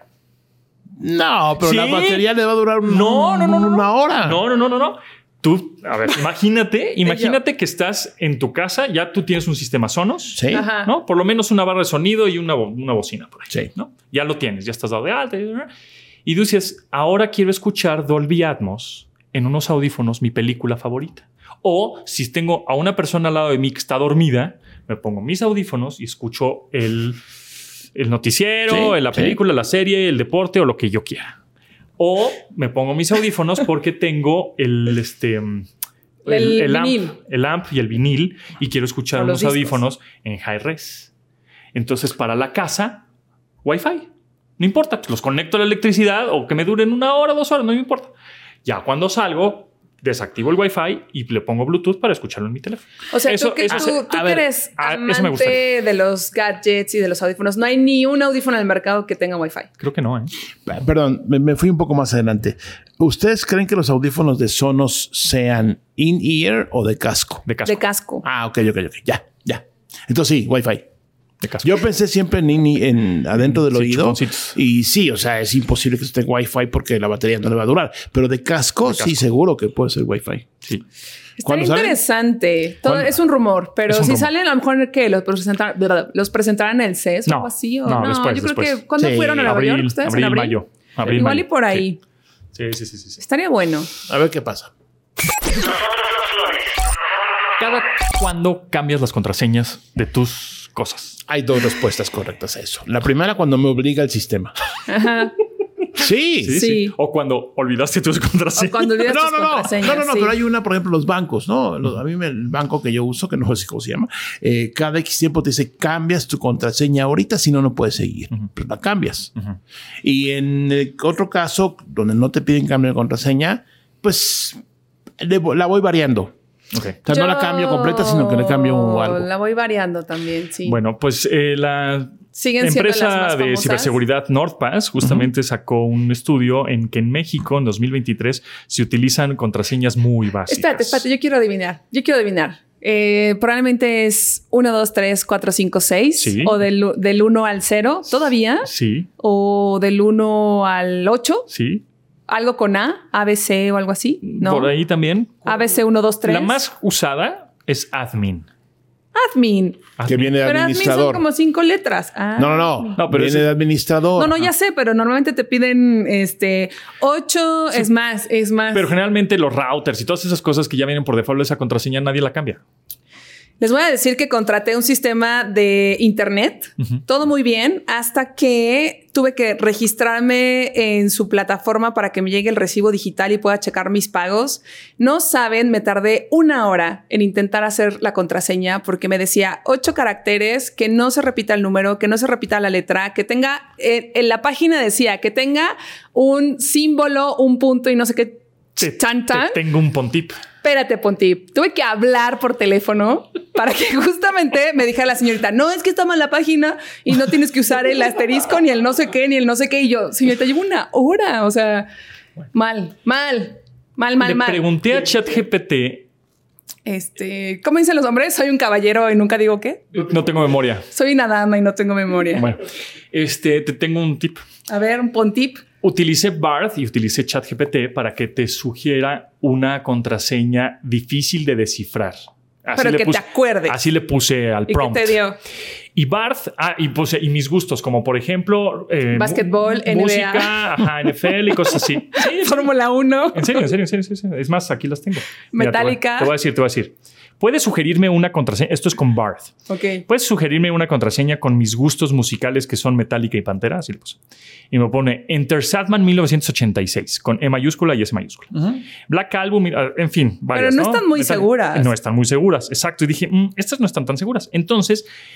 No, pero ¿Sí? la batería le va a durar un- No, no, no, no, una no. hora. No, no, no, no, no. Tú, a ver, imagínate, imagínate que estás en tu casa, ya tú tienes un sistema Sonos, Sí. Ajá. ¿no? Por lo menos una barra de sonido y una, bo- una bocina por ahí, Sí. ¿no? Ya lo tienes, ya estás dado de alta. Y tú dices, ahora quiero escuchar Dolby Atmos en unos audífonos, mi película favorita. O si tengo a una persona al lado de mí que está dormida, me pongo mis audífonos y escucho el, el noticiero, Sí, la sí. película, la serie, el deporte o lo que yo quiera. O me pongo mis audífonos porque tengo el, este, el, El amp, vinil. el amp y el vinil y quiero escuchar O unos los discos. audífonos en high res. Entonces, para la casa, Wi-Fi. No importa, pues los conecto a la electricidad o que me duren una hora, dos horas, no me importa. Ya cuando salgo, desactivo el Wi-Fi y le pongo Bluetooth para escucharlo en mi teléfono. O sea, Eso- tú que, eso- tú, tú a que ver, eres a- eso me amante gustaría. de los gadgets y de los audífonos, no hay ni un audífono en el mercado que tenga Wi-Fi. Creo que no, ¿eh? Perdón, me, me fui un poco más adelante. ¿Ustedes creen que los audífonos de Sonos sean in-ear o de casco? De casco. De casco. Ah, ok, ok, ok. Ya, ya. Entonces sí, Wi-Fi. De casco. Yo pensé siempre en, in- en adentro del Sí, oído. chuponcitos. Y sí, o sea, es imposible que esté Wi-Fi porque la batería no le va a durar. Pero de casco, De casco. sí, seguro que puede ser Wi-Fi. Sí. Está ¿Cuándo sale? interesante. Todo ¿Cuándo? es un rumor, pero Es un si rumor. salen a lo mejor que los presentarán, los presentarán en el C E S o No, algo así. O no, no, después, yo creo después. que ¿cuándo Sí, fueron a Nueva Abril, York ustedes? abril, ¿En abril? mayo. Abril, Igual mayo. y por ahí. Sí, sí, sí, sí, sí. Estaría bueno. A ver qué pasa. ¿Cada cuándo cambias las contraseñas de tus cosas? Hay dos respuestas correctas a eso. La primera, cuando me obliga el sistema. Ajá. Sí. Sí, sí. Sí. O cuando olvidaste tus contraseñas. O cuando olvidas No, tus no, no, contraseñas, no, no, no, sí. pero hay una, por ejemplo, los bancos, ¿no? Los- a mí me- el banco que yo uso, que no sé cómo se llama, eh, cada X tiempo te dice, cambias tu contraseña ahorita, si no, no puedes seguir. Pues la cambias. Ujú. Y en el otro caso, donde no te piden cambio de contraseña, pues le vo- la voy variando. Ok. O sea, no la cambio completa, sino que le cambio algo. La voy variando también, sí. Bueno, pues eh, la Siguen siendo las empresa más de famosas. ciberseguridad NordPass justamente sacó un estudio en que en México en dos mil veintitrés se utilizan contraseñas muy básicas. Espérate, espérate, yo quiero adivinar. Yo quiero adivinar. Eh, probablemente es uno, dos, tres, cuatro, cinco, seis. Sí. O del, del uno al cero todavía. Sí, O del uno al ocho. sí. Algo con A, A B C o algo así. No. Por ahí también. A B C uno, dos, tres. La más usada es admin. Admin. Que viene de Pero admin son administrador. como cinco letras. Ah. No, no, no. No, pero viene ese- de administrador. No, no, ya sé, pero normalmente te piden este ocho, es más, es más. Pero generalmente los routers y todas esas cosas que ya vienen por default, esa contraseña nadie la cambia. Les voy a decir que contraté un sistema de internet, Ujú. todo muy bien, hasta que tuve que registrarme en su plataforma para que me llegue el recibo digital y pueda checar mis pagos. No saben, me tardé una hora en intentar hacer la contraseña porque me decía ocho caracteres, que no se repita el número, que no se repita la letra, que tenga, eh, en la página decía que tenga un símbolo, un punto y no sé qué. Te, Chan, tan. te tengo un pontip. Espérate, Pontip. Tuve que hablar por teléfono para que justamente me dijera la señorita, no, es que está mal la página y no tienes que usar el asterisco, ni el no sé qué, ni el no sé qué. Y yo, señorita, llevo una hora. O sea, mal, mal, mal, mal, Le mal. pregunté a ChatGPT, Este, ¿cómo dicen los hombres? Soy un caballero y nunca digo qué. no tengo memoria. Soy una dama y no tengo memoria. Bueno, este, te tengo un tip. A ver, un Pontip. Utilicé Barth y utilicé ChatGPT para que te sugiera una contraseña difícil de descifrar. Así Pero le que puse- te acuerdes. Así le puse al ¿Y qué prompt. te dio? Y Barth, ah, y puse y mis gustos, como por ejemplo, eh, Básquetbol, mu- N B A. música, ajá, N F L y cosas así. Sí, Fórmula uno. en serio, en serio, en serio, en serio. Es más, aquí las tengo. Mira, te voy- Metallica. Te voy a decir, te voy a decir. Puedes sugerirme una contraseña. Esto es con Barth. Ok. Puedes sugerirme una contraseña con mis gustos musicales que son Metallica y Pantera. Así le puse. Y me pone Enter Sadman mil novecientos ochenta y seis con E mayúscula y S mayúscula. Black Album, en fin. Varias, no están muy seguras. No están muy seguras. Exacto. Y dije, "Mm, estas no están tan seguras. Entonces, la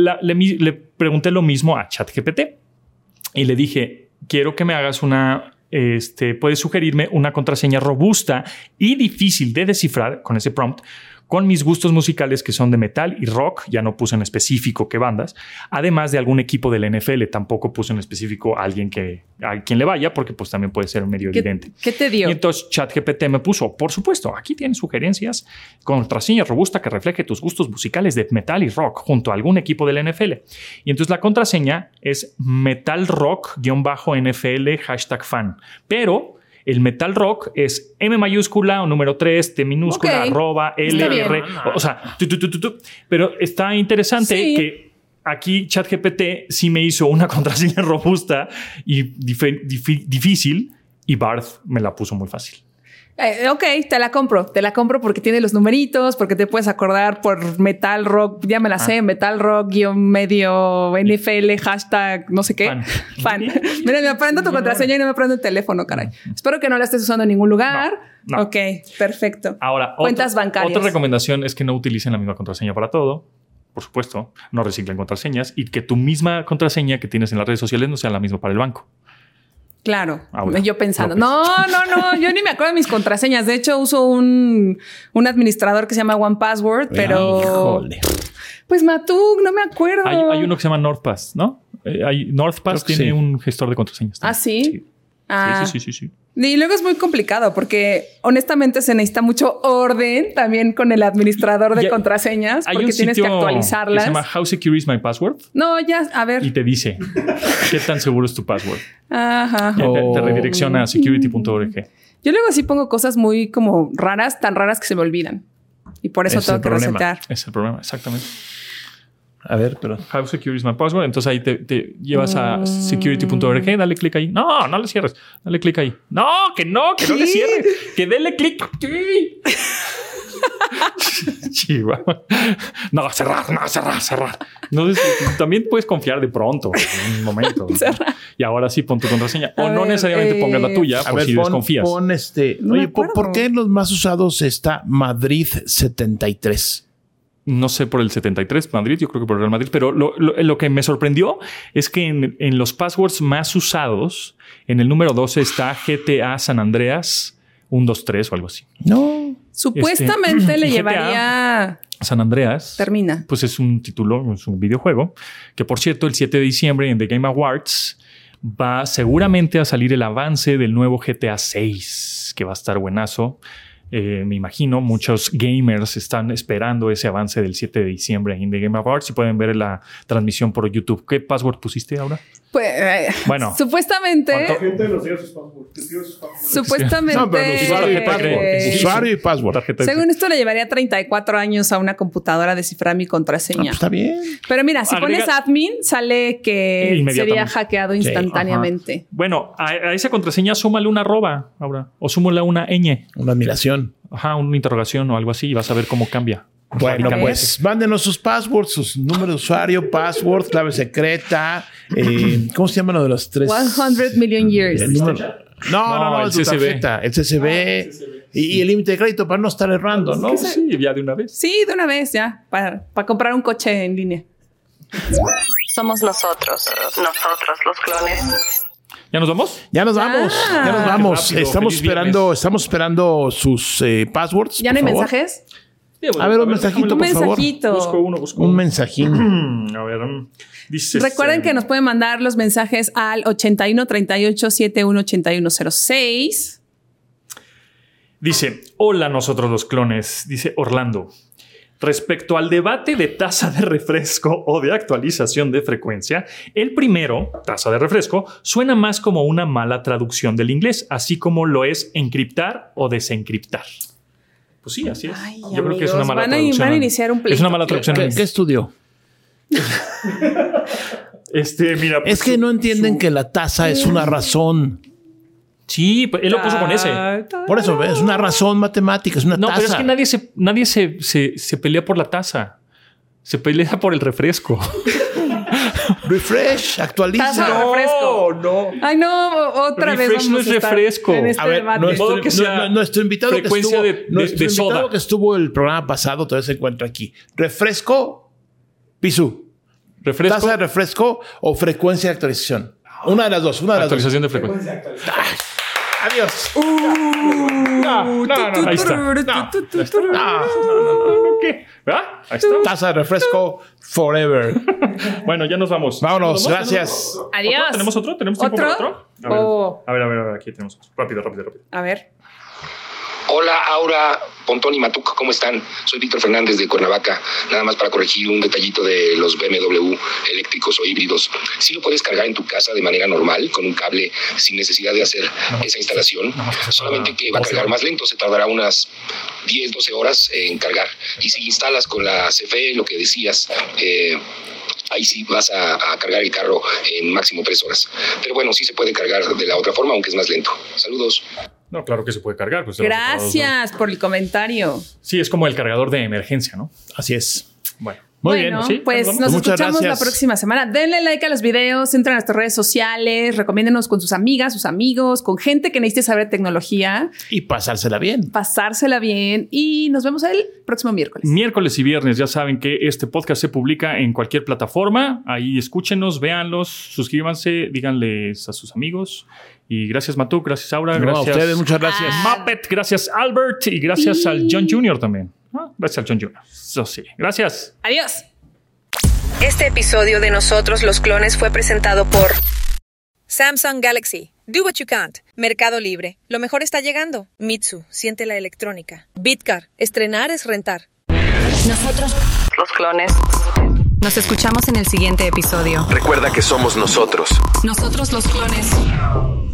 la, le, le pregunté lo mismo a ChatGPT y le dije, quiero que me hagas una... Este, puedes sugerirme una contraseña robusta y difícil de descifrar con ese prompt con mis gustos musicales que son de metal y rock. Ya no puse en específico qué bandas, además de algún equipo del N F L. Tampoco puse en específico a alguien que a quien le vaya, porque pues también puede ser medio ¿Qué, evidente. ¿Qué te dio? Y entonces ChatGPT me puso, por supuesto, aquí tienes sugerencias, contraseña robusta que refleje tus gustos musicales de metal y rock junto a algún equipo del N F L. Y entonces la contraseña es metal rock-N F L hashtag fan. Pero el metal rock es M mayúscula o número tres, T minúscula, Okay. arroba, L, R. O sea, tu, tu, tu, tu, tu. Pero está interesante Sí. que aquí ChatGPT sí me hizo una contraseña robusta y dif- dif- difícil y Barth me la puso muy fácil. Eh, ok, te la compro. Te la compro porque tiene los numeritos, porque te puedes acordar por metal rock. Ya me la sé. Metal rock guión medio N F L hashtag no sé qué. Fan. Fan. Mira, me aprendo tu contraseña y no me aprendo el teléfono, caray. Espero que no la estés usando en ningún lugar. No, no. Ok, perfecto. Ahora, Cuentas otra, bancarias. otra recomendación es que no utilicen la misma contraseña para todo. Por supuesto, no reciclen contraseñas y que tu misma contraseña que tienes en las redes sociales no sea la misma para el banco. Claro, Ahora, yo pensando, López. no, no, no, yo ni me acuerdo de mis contraseñas. De hecho, uso un, un administrador que se llama One Password, pero Híjole. pues Matug, no me acuerdo. Hay, hay uno que se llama NordPass, ¿no? Eh, hay, NordPass Creo que tiene sí. un gestor de contraseñas. ¿Ah, sí? Sí. Ah. Sí, sí, sí, sí, sí. Y luego es muy complicado porque honestamente se necesita mucho orden también con el administrador de Ya, contraseñas Hay porque un tienes sitio que actualizarlas. que se llama How Secure is my password No, ya, a ver. y te dice qué tan seguro es tu password. Ajá. Ya te, te Oh. redirecciona a security punto org. Yo luego sí pongo cosas muy como raras, tan raras que se me olvidan. Y por eso Es tengo el que problema. resetear. Es el problema, exactamente. A ver, pero... How secure is my password. Entonces ahí te, te llevas a security punto org, dale clic ahí. No, no le cierres. Dale clic ahí. No, que no, que no le cierres. Que dele clic aquí. Chihuahua. No, cerrar, no, cerrar, cerrar. Entonces, también puedes confiar de pronto, en un momento. ¿no? Y ahora sí pon tu contraseña. O A no ver, necesariamente eh, pongas la tuya, A por ver, si pon, desconfías. pon este... No me Oye, ¿por, acuerdo. ¿por qué en los más usados está Madrid setenta y tres? No sé por el setenta y tres Madrid, yo creo que por el Real Madrid, pero lo, lo, lo que me sorprendió es que en, en los passwords más usados, en el número doce está G T A San Andreas uno dos tres o algo así. No. Supuestamente Este, le G T A. llevaría... San Andreas. Termina. Pues es un título, es un videojuego, que por cierto el siete de diciembre en The Game Awards va seguramente a salir el avance del nuevo G T A seis, que va a estar buenazo. Eh, me imagino muchos gamers están esperando ese avance del siete de diciembre en The Game Awards y pueden ver la transmisión por YouTube. ¿Qué password pusiste ahora? Pues, eh, Bueno. supuestamente... ¿Cuánto? Gente nos diga sus passwords. Que diga sus passwords. Supuestamente... No, pero usuario y password. eh, Usuario y password. Tarjeta de- según esto le llevaría treinta y cuatro años a una computadora descifrar mi Ah, contraseña. pues está bien. Pero mira, si Agrega- pones admin, sale que Inmediatamente. sería hackeado Sí, instantáneamente. Bueno, a, a esa contraseña súmale una arroba ahora o súmale una ñ. Una admiración. Ajá, una interrogación o algo así y vas a ver cómo cambia. Bueno, Ok. pues mándenos sus passwords, sus números de usuario, password, clave secreta. eh, ¿Cómo se llaman lo de los tres? cien million years. El número- No, no, no, No, el el tu C C B. tarjeta, el C C B y, y el límite de crédito para no estar errando, ¿no? Sí, ya de una vez. Sí, de una vez ya, para, para comprar un coche en línea. Somos nosotros. Nosotros los clones. ¿Ya nos vamos? Ya nos vamos, Ah. ya nos vamos. Qué rápido, estamos feliz esperando, viernes. estamos esperando sus eh, passwords. ¿Ya no hay por favor. mensajes? A ver, un mensajito, Un por favor. mensajito. Busco uno, busco Un uno. mensajín. A ver, um, dice. Recuerden este, que nos pueden mandar los mensajes al ochenta y uno treinta y ocho setenta y uno ochenta y uno cero seis. Dice: Hola, nosotros los clones. Dice Orlando. Respecto al debate de tasa de refresco o de actualización de frecuencia, el primero, tasa de refresco, suena más como una mala traducción del inglés, así como lo es encriptar o desencriptar. Pues sí, así es. Ay, Yo creo que es una amigos, mala van a- traducción. van a iniciar un Es pleito. una mala traducción. ¿Qué, en- qué estudió? Este, mira. Es que su- no entienden su- que la tasa es una razón. Sí, pues él lo puso con ese. Por eso, es una razón matemática, es una No, tasa. pero es que nadie se, nadie se, se, se pelea por la taza. Se pelea por el refresco. Refresh, actualiza. Taza de refresco. no. Ay, no, otra vez Refresh vamos no es a estar refresco. en este A ver, debate. nuestro, modo que sea nu- nuestro invitado que frecuencia estuvo, de- de- nuestro de invitado soda. que estuvo el programa pasado todavía se encuentra aquí. Refresco, Pisú. ¿Refresco? ¿Tasa de refresco o frecuencia de actualización? Una de las dos. Una de las Actualización dos. de frecuencia. Adiós. Uh, no, no, no, ahí está. No, no, no, no, no, ¿qué? ¿Verdad? Ahí está. Tasa de refresco forever. Bueno, ya nos vamos. Vámonos, ¿Nos vamos? gracias. ¿Otro? Adiós. ¿Tenemos otro? ¿Tenemos tiempo ¿Otro? para otro? A ver, Oh. a ver, a ver, a ver, aquí tenemos otro. Rápido, rápido, rápido. A ver. Hola, Aura, Pontón y Matuk, ¿cómo están? Soy Víctor Fernández de Cuernavaca. Nada más para corregir un detallito de los B M W eléctricos o híbridos. Sí lo puedes cargar en tu casa de manera normal, con un cable, sin necesidad de hacer esa instalación. Solamente que va a cargar más lento, se tardará unas diez, doce horas en cargar. Y si instalas con la C F E, lo que decías, eh, ahí sí vas a, a cargar el carro en máximo tres horas. Pero bueno, sí se puede cargar de la otra forma, aunque es más lento. Saludos. No, claro que se puede cargar. Pues, Gracias por el comentario. Sí, es como el cargador de emergencia, ¿no? Así es. Bueno. Muy bueno, bien. ¿Sí? Pues nos, nos Muchas escuchamos gracias. la próxima semana. Denle like a los videos, entren a nuestras redes sociales, recomiéndenos con sus amigas, sus amigos, con gente que necesite saber tecnología. Y pasársela bien. Pasársela bien. Y nos vemos el próximo miércoles. Miércoles y viernes, ya saben que este podcast se publica en cualquier plataforma. Ahí escúchenos, véanlos, suscríbanse, díganles a sus amigos. Y gracias, Matuk, gracias, Aura, No, gracias. a ustedes, muchas gracias. Muppet, gracias, Albert, y gracias Y... al John junior también. Ah, gracias al John junior Eso sí. Gracias. Adiós. Este episodio de Nosotros los Clones fue presentado por Samsung Galaxy. Do what you can't. Mercado Libre. Lo mejor está llegando. Mitsu. Siente la electrónica. Bitcar. Estrenar es rentar. Nosotros los clones. Nos escuchamos en el siguiente episodio. Recuerda que somos nosotros. Nosotros los clones.